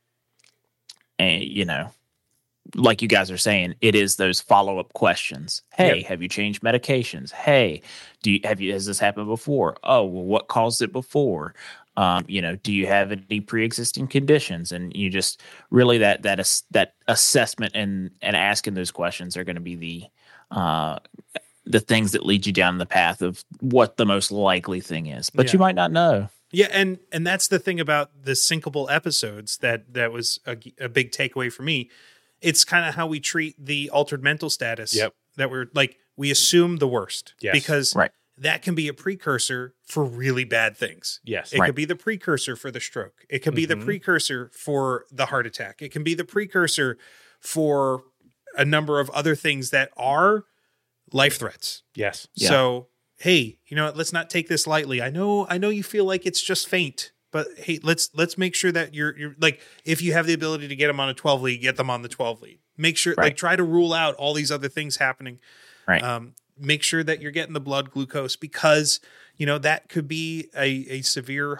you know, like you guys are saying, it is those follow-up questions. Hey, have you changed medications? Hey, has this happened before? Oh, well, what caused it before? You know, do you have any pre-existing conditions? And you just really that assessment and asking those questions are going to be the things that lead you down the path of what the most likely thing is, but you might not know. Yeah, and that's the thing about the syncopal episodes that was a big takeaway for me. It's kind of how we treat the altered mental status. Yep. That we're like, we assume the worst. Yes. Because Right. that can be a precursor for really bad things. Yes. It could be the precursor for the stroke. It could be the precursor for the heart attack. It can be the precursor for a number of other things that are life threats. Yes. Yeah. So, hey, you know what? Let's not take this lightly. I know you feel like it's just faint, but hey, let's make sure that you're like, if you have the ability to get them on a 12 lead, get them on the 12 lead. Make sure, like, try to rule out all these other things happening. Right. Make sure that you're getting the blood glucose, because, you know, that could be a severe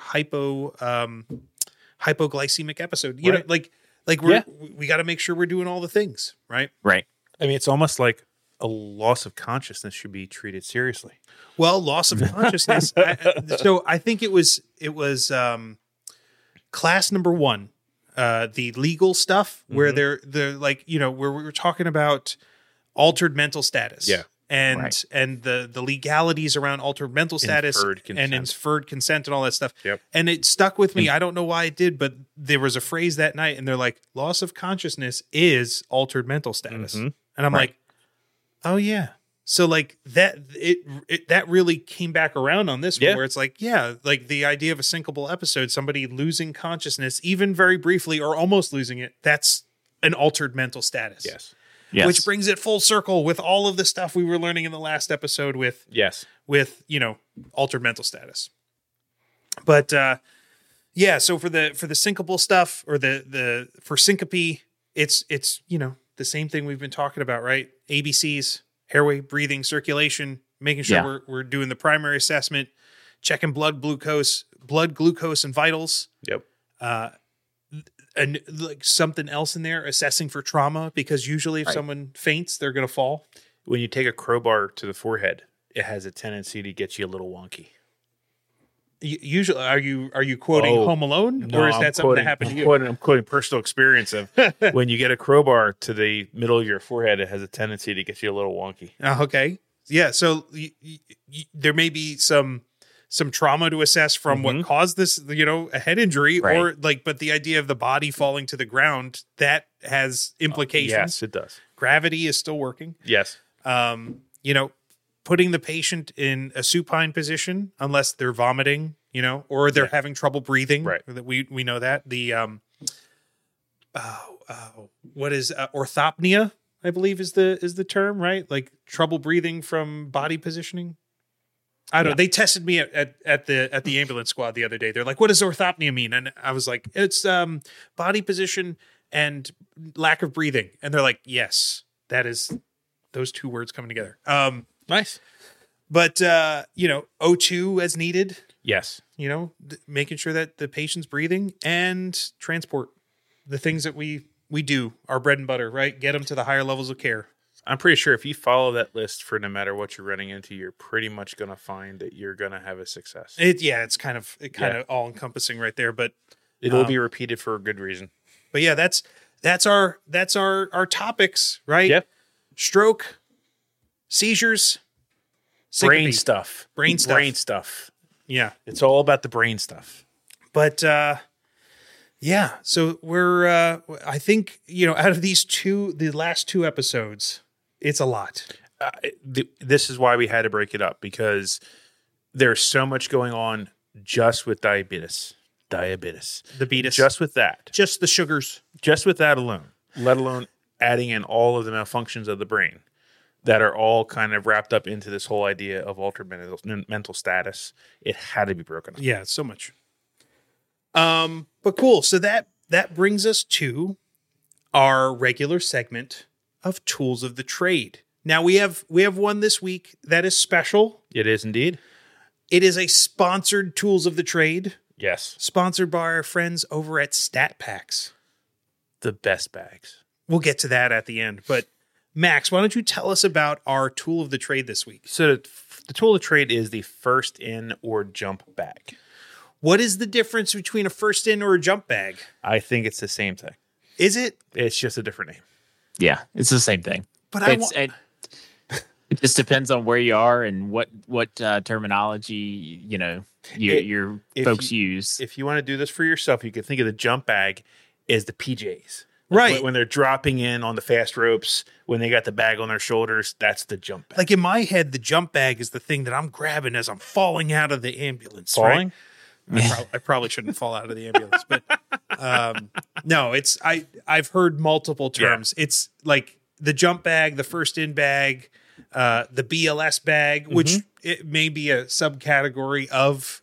hypoglycemic episode. You know, like we got to make sure we're doing all the things, right? Right. I mean, it's almost like a loss of consciousness should be treated seriously. Well, loss of consciousness. So I think it was class number 1, the legal stuff, where they're like, you know, where we were talking about altered mental status. Yeah. And the legalities around altered mental status and inferred consent and all that stuff. Yep. And it stuck with me. I don't know why it did, but there was a phrase that night, and they're like, loss of consciousness is altered mental status. And I'm like, oh yeah. So like that really came back around on this one, where it's like, yeah, like the idea of a syncopal episode, somebody losing consciousness, even very briefly or almost losing it, that's an altered mental status. Yes. Which brings it full circle with all of the stuff we were learning in the last episode with, you know, altered mental status. But yeah, so for the syncopal stuff, or for syncope, it's you know, the same thing we've been talking about, right? ABCs, airway, breathing, circulation, making sure we're doing the primary assessment, checking blood glucose and vitals. Yep. And like something else in there, assessing for trauma, because usually if someone faints, they're going to fall. When you take a crowbar to the forehead, it has a tendency to get you a little wonky. Usually, are you quoting Home Alone, or is that something that happened to you? I'm quoting personal experience of when you get a crowbar to the middle of your forehead, it has a tendency to get you a little wonky. Okay, yeah. So there may be some trauma to assess from what caused this, you know, a head injury, or like, but the idea of the body falling to the ground, that has implications. Yes, it does. Gravity is still working. Yes. You know, putting the patient in a supine position, unless they're vomiting, you know, or they're having trouble breathing. Right. That we know that the what is orthopnea, I believe is the term, right? Like trouble breathing from body positioning. I don't know. They tested me at the ambulance squad the other day. They're like, what does orthopnea mean? And I was like, it's body position and lack of breathing. And they're like, yes, that is those two words coming together. Nice. But, you know, O2 as needed. Yes. You know, making sure that the patient's breathing, and transport, the things that we do, our bread and butter, right? Get them to the higher levels of care. I'm pretty sure if you follow that list for no matter what you're running into, you're pretty much going to find that you're going to have a success. It's kind of all encompassing right there, but it will be repeated for a good reason. But yeah, that's our topics, right? Yep. Stroke, seizures, syncope. Brain stuff. Yeah. It's all about the brain stuff. But yeah, so we're I think, you know, out of the last 2 episodes, it's a lot. This is why we had to break it up, because there's so much going on just with diabetes. The beatus. Just with that. Just the sugars. Just with that alone, let alone adding in all of the malfunctions of the brain that are all kind of wrapped up into this whole idea of altered mental status. It had to be broken up. Yeah, so much. But cool. So that brings us to our regular segment of Tools of the Trade. Now we have one this week that is special. It is indeed. It is a sponsored Tools of the Trade. Yes. sponsored by our friends over at Stat Packs. The best bags. We'll get to that at the end. But Max, why don't you tell us about our tool of the trade this week? So the tool of trade is the first in or jump bag. What is the difference between a first in or a jump bag? I think it's the same thing. Is it? It's just a different name. Yeah, it's the same thing. But It just depends on where you are and what terminology your folks use. If you want to do this for yourself, you can think of the jump bag as the PJs. Right. When they're dropping in on the fast ropes, when they got the bag on their shoulders, that's the jump bag. like in my head, the jump bag is the thing that I'm grabbing as I'm falling out of the ambulance. Falling? Right? I probably shouldn't fall out of the ambulance, but no, it's I've heard multiple terms. Yeah. It's like the jump bag, the first in bag, the BLS bag, which it may be a subcategory of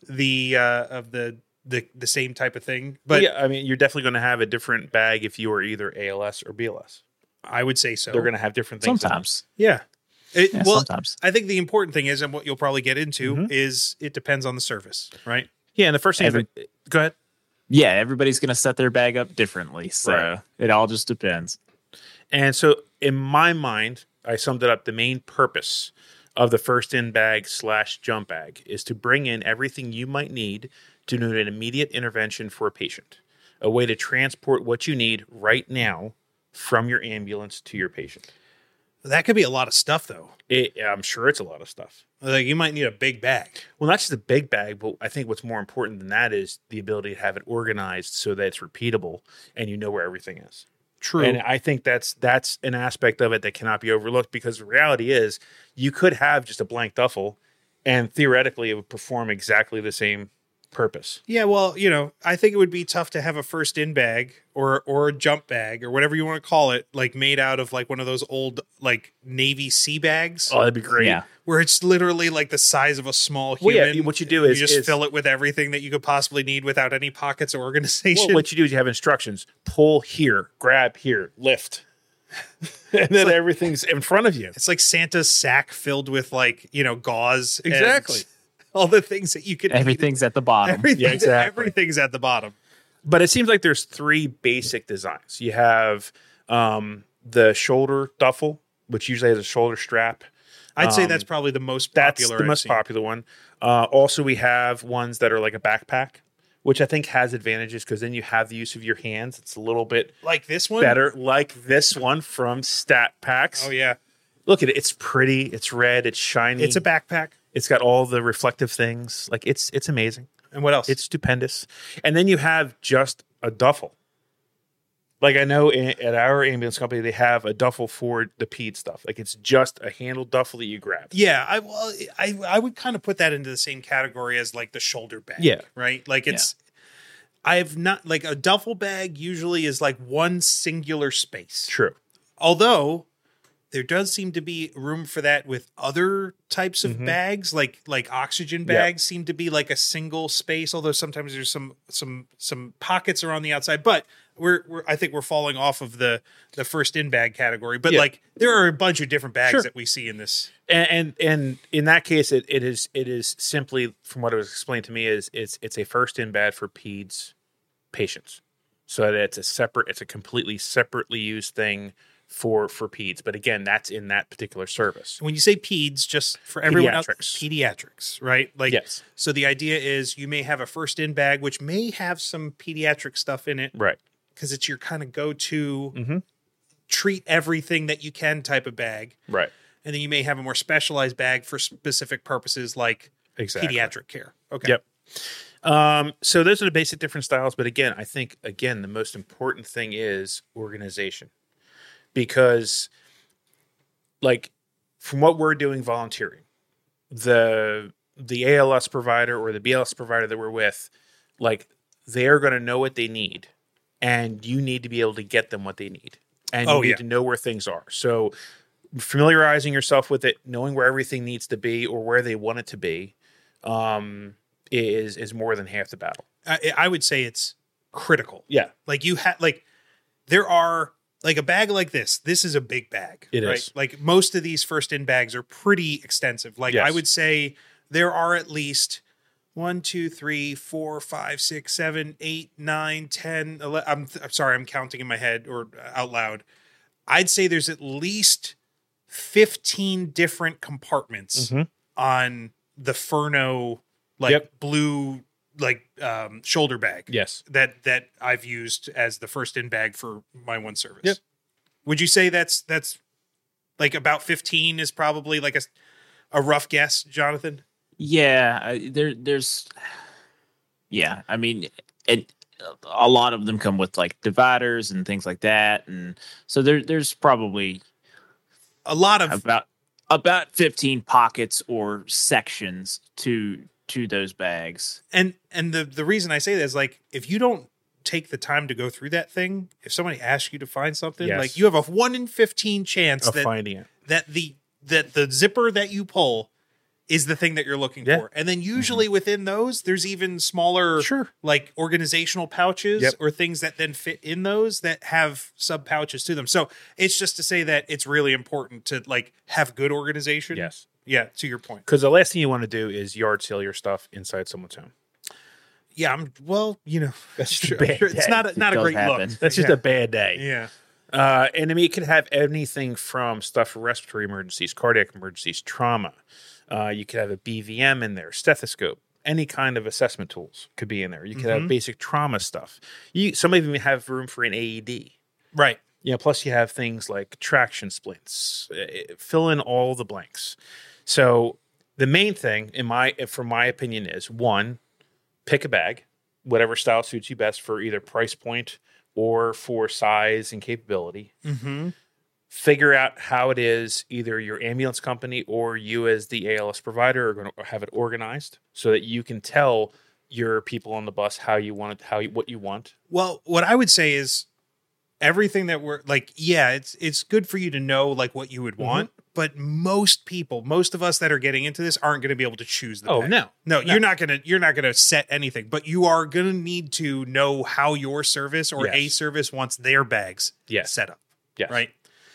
the same type of thing. But yeah, I mean, you're definitely going to have a different bag if you are either ALS or BLS. I would say so. They're going to have different things. Sometimes. Yeah. Sometimes. I think the important thing is, and what you'll probably get into, is it depends on the service, right? Yeah, and the first thing go ahead. Yeah, everybody's going to set their bag up differently. So It all just depends. And so in my mind, I summed it up. The main purpose of the first in bag / jump bag is to bring in everything you might need to do an immediate intervention for a patient, a way to transport what you need right now from your ambulance to your patient. That could be a lot of stuff, though. I'm sure it's a lot of stuff. Like you might need a big bag. Well, not just a big bag, but I think what's more important than that is the ability to have it organized so that it's repeatable and you know where everything is. True. And I think that's an aspect of it that cannot be overlooked, because the reality is you could have just a blank duffel and theoretically it would perform exactly the same purpose. Yeah, well, I think it would be tough to have a first in bag or a jump bag or whatever you want to call it, like made out of like one of those old like Navy sea bags. Oh, that'd be great. Yeah. Where it's literally like the size of a small human. Well, yeah, what you do is you just fill it with everything that you could possibly need without any pockets or organization. Well, what you do is you have instructions: pull here, grab here, lift, and then everything's in front of you. It's like Santa's sack filled with like gauze. Exactly. And all the things that you could. Everything's at the bottom. Everything's at the bottom. But it seems like there's three basic designs. You have the shoulder duffel, which usually has a shoulder strap. I'd say that's probably the most popular. That's the most popular one. Also, we have ones that are like a backpack, which I think has advantages because then you have the use of your hands. It's a little bit like this one, better, like this one from Stat Packs. Oh yeah, look at it. It's pretty. It's red. It's shiny. It's a backpack. It's got all the reflective things. Like it's amazing. And what else? It's stupendous. And then you have just a duffel. Like I know at our ambulance company, they have a duffel for the ped stuff. Like it's just a handled duffel that you grab. Yeah, I would kind of put that into the same category as like the shoulder bag. Yeah, right. Like it's, I've not like a duffel bag usually is like one singular space. True. Although there does seem to be room for that with other types of bags, like oxygen bags seem to be like a single space. Although sometimes there's some pockets around the outside, but I think we're falling off of the first in bag category. But like there are a bunch of different bags that we see in this. And in that case, it is simply, from what it was explained to me, is it's a first in bag for peds patients. So that it's a completely separately used thing for peds. But again, that's in that particular service. When you say peds, just for everyone else, Pediatrics. Pediatrics, right? Like, yes. So the idea is you may have a first in bag, which may have some pediatric stuff in it. Right. Because it's your kind of go-to treat everything that you can type of bag. Right. And then you may have a more specialized bag for specific purposes like pediatric care. Okay. Yep. So those are the basic different styles. But again, I think, the most important thing is organization. Because, like, from what we're doing volunteering, the ALS provider or the BLS provider that we're with, like, they're going to know what they need. And you need to be able to get them what they need. And you need to know where things are. So familiarizing yourself with it, knowing where everything needs to be or where they want it to be, is more than half the battle. I would say it's critical. Yeah. Like there are like a bag like this. This is a big bag. It right? is. Like most of these first in bags are pretty extensive. Like I would say there are at least 1, 2, 3, 4, 5, 6, 7, 8, 9, 10, 11. I'm sorry, I'm counting in my head or out loud. I'd say there's at least 15 different compartments on the Furno blue shoulder bag. Yes. That I've used as the first in bag for my one service. Yep. Would you say that's like about 15 is probably like a rough guess, Jonathan? Yeah, there's I mean, a lot of them come with like dividers and things like that, and so there's probably a lot of about 15 pockets or sections to those bags. And the reason I say that is, like, if you don't take the time to go through that thing, if somebody asks you to find something, like, you have a 1 in 15 chance of finding it, that the zipper that you pull is the thing that you're looking for. And then usually within those, there's even smaller, like organizational pouches or things that then fit in those that have sub pouches to them. So it's just to say that it's really important to like have good organization. Yes. Yeah. To your point. Because the last thing you want to do is yard sale your stuff inside someone's home. Yeah. That's just sure, a bad day. it's not a great happen. look. That's just a bad day. Yeah. And I mean, it could have anything from stuff for respiratory emergencies, cardiac emergencies, trauma. You could have a BVM in there, stethoscope, any kind of assessment tools could be in there. You could have basic trauma stuff. Some of them have room for an AED. Right. Plus you have things like traction splints. Fill in all the blanks. So the main thing, from my opinion, is one, pick a bag, whatever style suits you best for either price point or for size and capability. Mm-hmm. Figure out how it is either your ambulance company or you as the ALS provider are going to have it organized so that you can tell your people on the bus what you want. Well, what I would say is everything that we're like, it's good for you to know like what you would want, but most of us that are getting into this aren't going to be able to choose the bag. No, you're not going to set anything, but you are going to need to know how your service or a service wants their bags set up. Yes. Right.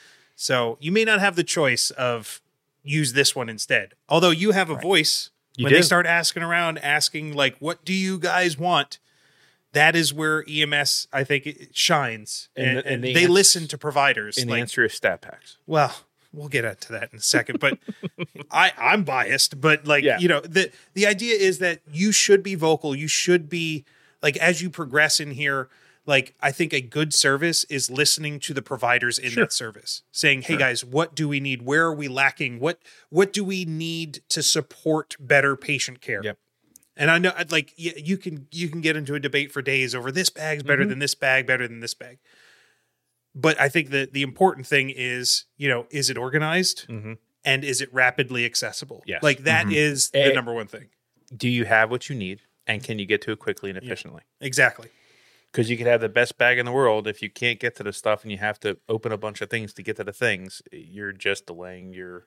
So you may not have the choice of use this one instead. Although you have a voice when they start asking like, what do you guys want? That is where EMS, I think, it shines. And they listen to providers. And the answer is stat packs. Well, we'll get into that in a second. But I'm biased. But the idea is that you should be vocal. You should be like, as you progress in here, like, I think a good service is listening to the providers in that service, saying, hey guys, what do we need? Where are we lacking? What do we need to support better patient care? Yep. And I know, like, you can get into a debate for days over this bag's better than this bag, better than this bag. But I think that the important thing is, is it organized and is it rapidly accessible? Yes. Like that is the number one thing. Do you have what you need and can you get to it quickly and efficiently? Yeah, exactly. Because you could have the best bag in the world. If you can't get to the stuff and you have to open a bunch of things to get to the things, you're just delaying your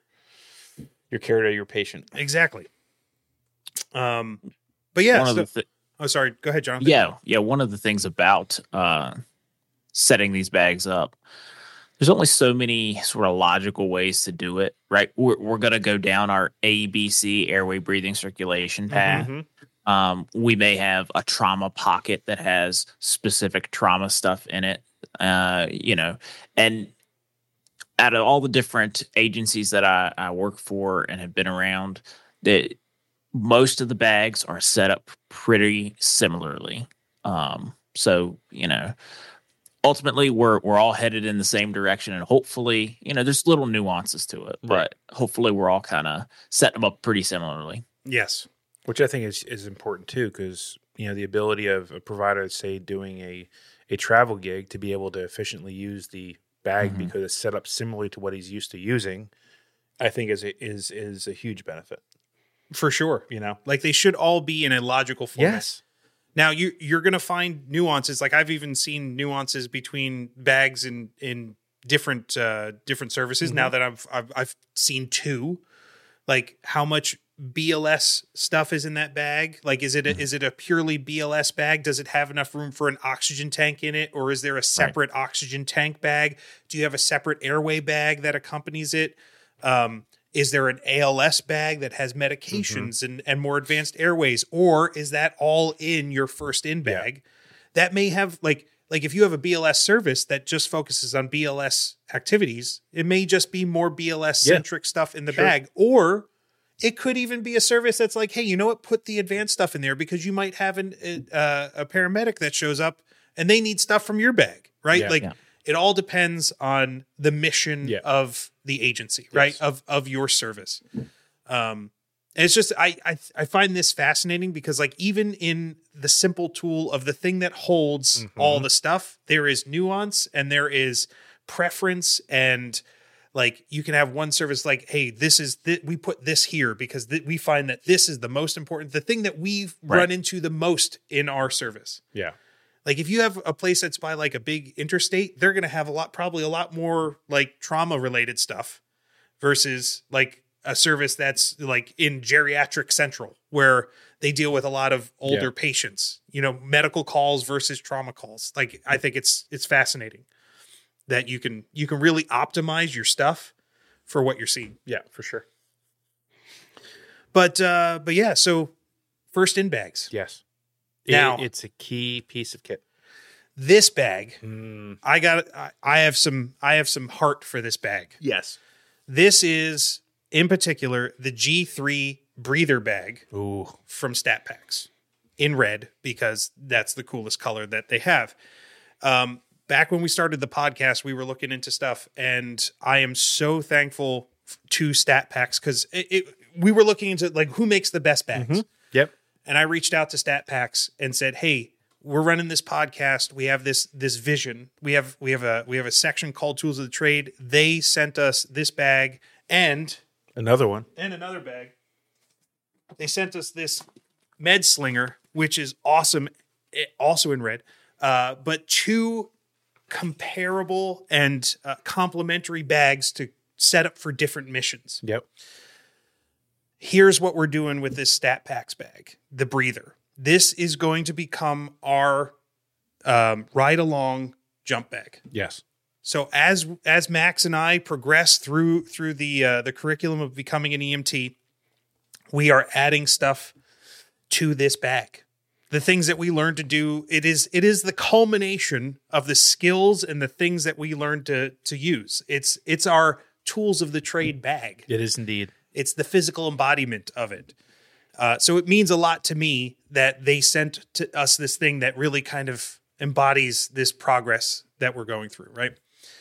care to your patient. Exactly. But yeah. Sorry. Go ahead, Jonathan. Yeah. One of the things about setting these bags up, there's only so many sort of logical ways to do it, right? We're going to go down our ABC, airway, breathing, circulation path. We may have a trauma pocket that has specific trauma stuff in it, and out of all the different agencies that I work for and have been around, that most of the bags are set up pretty similarly. So, ultimately we're all headed in the same direction, and hopefully, there's little nuances to it, but hopefully we're all kind of setting them up pretty similarly. Yes. Which I think is important too, because the ability of a provider, say, doing a travel gig to be able to efficiently use the bag because it's set up similarly to what he's used to using, I think is a huge benefit. For sure. Like they should all be in a logical format. Yes. Now you're going to find nuances. Like I've even seen nuances between bags in different services. Now that I've seen two, like how much BLS stuff is in that bag. Like, is it a purely BLS bag? Does it have enough room for an oxygen tank in it? Or is there a separate oxygen tank bag? Do you have a separate airway bag that accompanies it? Is there an ALS bag that has medications and more advanced airways? Or is that all in your first in bag? That may have like if you have a BLS service that just focuses on BLS activities, it may just be more BLS centric stuff in the bag. Or it could even be a service that's like, hey, you know what? Put the advanced stuff in there because you might have a paramedic that shows up and they need stuff from your bag, right? It all depends on the mission of the agency, right? Of your service. And it's just, I find this fascinating because like even in the simple tool of the thing that holds all the stuff, there is nuance and there is preference, and like you can have one service like, hey, we put this here because we find that this is the most important, the thing that we've run into the most in our service. Yeah. Like if you have a place that's by like a big interstate, they're going to have probably a lot more like trauma related stuff versus like a service that's like in geriatric central where they deal with a lot of older patients, medical calls versus trauma calls. Like I think it's fascinating that you can really optimize your stuff for what you're seeing. Yeah, for sure. But yeah, so first in bags. Yes. Now it's a key piece of kit. This bag, I have some heart for this bag. Yes. This is in particular the G3 breather bag from Stat Packs in red because that's the coolest color that they have. Back when we started the podcast, we were looking into stuff, and I am so thankful to Stat Packs because we were looking into like who makes the best bags. Yep. And I reached out to Stat Packs and said, "Hey, we're running this podcast. We have this vision. We have a section called Tools of the Trade. They sent us this bag and another one and another bag. They sent us this Med Slinger, which is awesome, also in red, but two comparable and complementary bags to set up for different missions. Yep. Here's what we're doing with this Stat Packs bag, the breather. This is going to become our ride-along jump bag. Yes. So as Max and I progress through the curriculum of becoming an EMT, we are adding stuff to this bag. The things that we learned to do, it is the culmination of the skills and the things that we learned to use. It's our tools of the trade bag. It is indeed. It's the physical embodiment of it. So it means a lot to me that they sent to us this thing that really kind of embodies this progress that we're going through, right?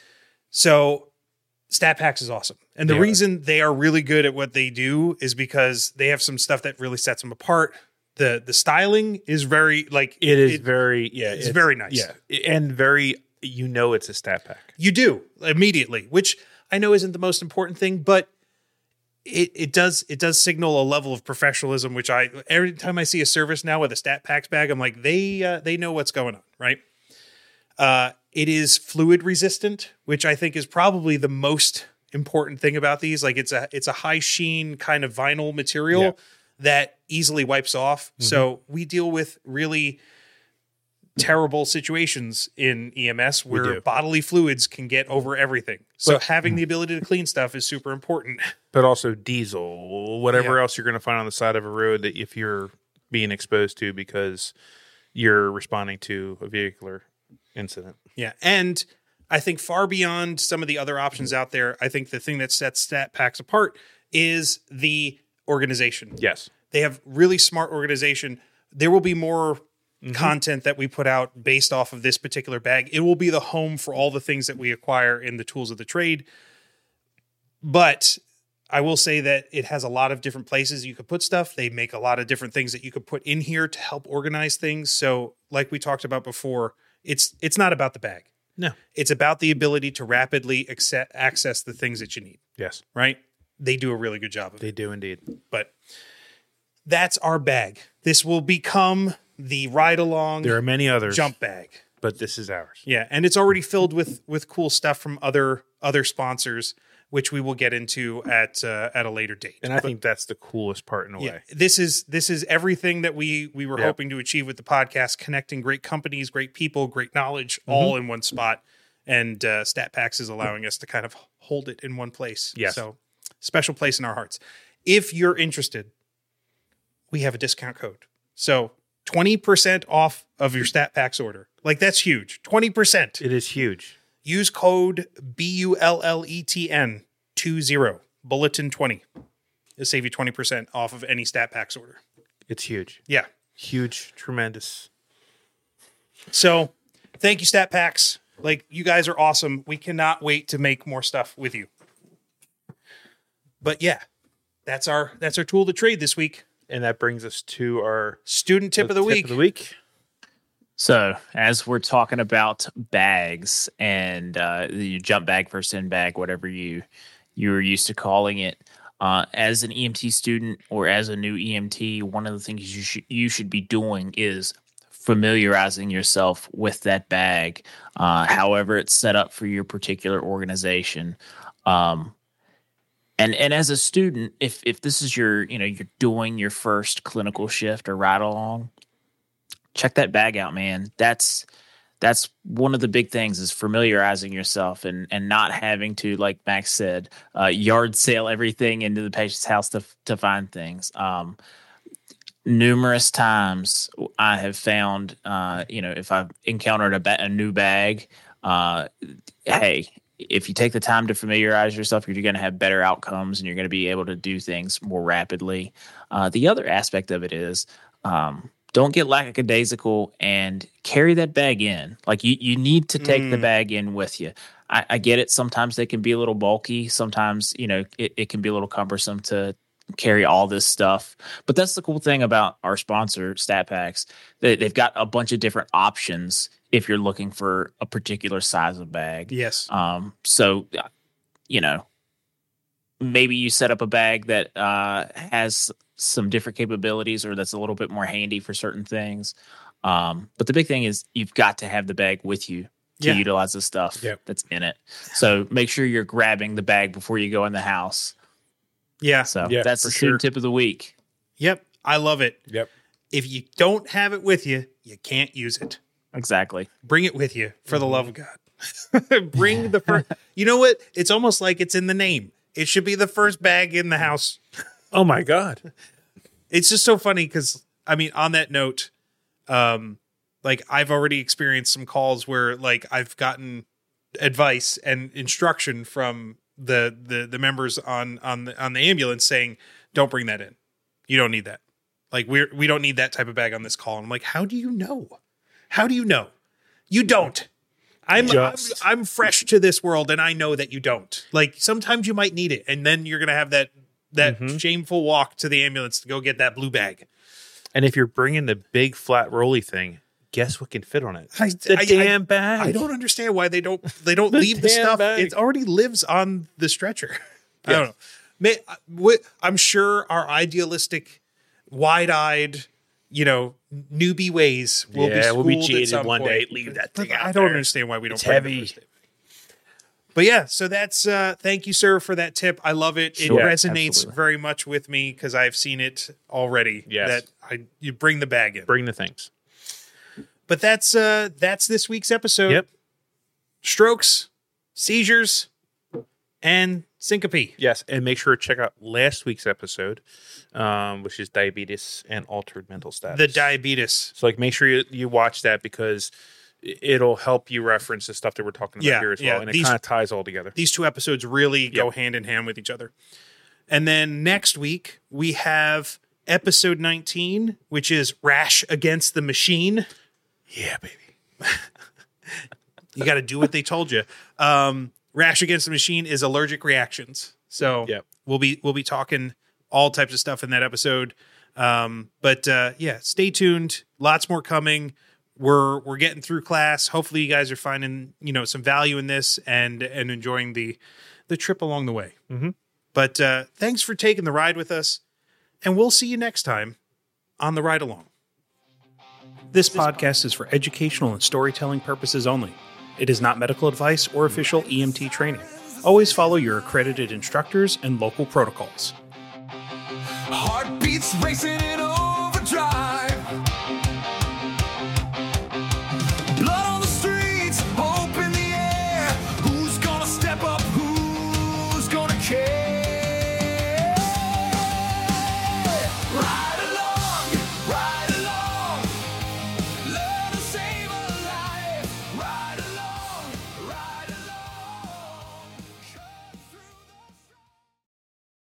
So Stat Packs is awesome. And the reason they are really good at what they do is because they have some stuff that really sets them apart. The styling is very like it's very very nice. Yeah. And very it's a Stat Pack. You do immediately, which I know isn't the most important thing, but it does signal a level of professionalism, which every time I see a service now with a Stat Packs bag, I'm like, they know what's going on, right? It is fluid resistant, which I think is probably the most important thing about these. Like it's a high sheen kind of vinyl material that easily wipes off. So we deal with really terrible situations in EMS where bodily fluids can get over everything. So having the ability to clean stuff is super important. But also diesel, whatever else you're going to find on the side of a road that if you're being exposed to because you're responding to a vehicular incident. Yeah. And I think far beyond some of the other options out there, I think the thing that sets Stat Packs apart is the organization. Yes. They have really smart organization. There will be more content that we put out based off of this particular bag. It will be the home for all the things that we acquire in the tools of the trade. But I will say that it has a lot of different places you could put stuff. They make a lot of different things that you could put in here to help organize things. So like we talked about before, it's not about the bag. No. It's about the ability to rapidly access the things that you need. Yes. Right? They do a really good job of it. They do indeed. But that's our bag. This will become the ride-along. There are many others. Jump bag. But this is ours. Yeah, and it's already filled with cool stuff from other sponsors, which we will get into at a later date. And I think that's the coolest part in a way. This is everything that we were hoping to achieve with the podcast, connecting great companies, great people, great knowledge, all in one spot. And Stat Packs is allowing us to kind of hold it in one place. Yes. So special place in our hearts. If you're interested, we have a discount code. So 20% off of your Stat Packs order. Like, that's huge. 20%. It is huge. Use code BULLETN 20 Bulletin 20. It'll save you 20% off of any Stat Packs order. It's huge. Yeah. Huge, tremendous. So thank you, Stat Packs. Like, you guys are awesome. We cannot wait to make more stuff with you. But yeah, that's our tool of the trade this week. And that brings us to our student tip of the week. So, as we're talking about bags and the jump bag, first in bag, whatever you were used to calling it, as an EMT student or as a new EMT, one of the things you should be doing is familiarizing yourself with that bag, however it's set up for your particular organization. And as a student, if this is you're doing your first clinical shift or ride along, check that bag out, man. That's one of the big things is familiarizing yourself and not having to, like Max said, yard sale everything into the patient's house to find things. Numerous times I have found, if I've encountered a new bag, hey, if you take the time to familiarize yourself, you're going to have better outcomes and you're going to be able to do things more rapidly. The other aspect of it is, don't get lackadaisical and carry that bag in. Like you need to take the bag in with you. I get it. Sometimes they can be a little bulky. Sometimes, it can be a little cumbersome to carry all this stuff. But that's the cool thing about our sponsor, Stat Packs. They've got a bunch of different options if you're looking for a particular size of bag. Yes. So, maybe you set up a bag that has some different capabilities or that's a little bit more handy for certain things. But the big thing is you've got to have the bag with you to utilize the stuff that's in it. So make sure you're grabbing the bag before you go in the house. Yeah. So that's the student tip of the week. Yep. I love it. Yep. If you don't have it with you, you can't use it. Exactly. Bring it with you for the love of God. Bring the first. You know what? It's almost like it's in the name. It should be the first bag in the house. Oh my God. It's just so funny because, on that note, I've already experienced some calls where I've gotten advice and instruction from the members on the ambulance saying, don't bring that in. You don't need that. We don't need that type of bag on this call. And I'm like, how do you know? How do you know? You don't. I'm fresh to this world and I know that you don't. Sometimes you might need it. And then you're going to have that shameful walk to the ambulance to go get that blue bag. And if you're bringing the big flat rolly thing, guess what can fit on it? The damn bag. I don't understand why they don't leave the stuff. Bag. It already lives on the stretcher. I don't know. I'm sure our idealistic, wide-eyed, newbie ways will be schooled we'll be cheated at some one point. day. Leave that thing out. I don't understand why we don't. It's heavy. But yeah, so that's thank you, sir, for that tip. I love it. It resonates very much with me because I've seen it already. Yes. You bring the bag in. Bring the things. But that's this week's episode. Yep. Strokes, seizures, and syncope. Yes, and make sure to check out last week's episode, which is diabetes and altered mental status. The diabetes. So make sure you watch that because it'll help you reference the stuff that we're talking about here as well. And it kind of ties all together. These two episodes really go hand in hand with each other. And then next week, we have episode 19, which is Rash Against the Machine. Yeah, baby. You got to do what they told you. Rash Against the Machine is allergic reactions. So we'll be talking all types of stuff in that episode. But stay tuned. Lots more coming. We're getting through class. Hopefully you guys are finding, some value in this and enjoying the trip along the way. Mm-hmm. But thanks for taking the ride with us. And we'll see you next time on the ride along. This podcast is for educational and storytelling purposes only. It is not medical advice or official EMT training. Always follow your accredited instructors and local protocols. Heartbeats racing in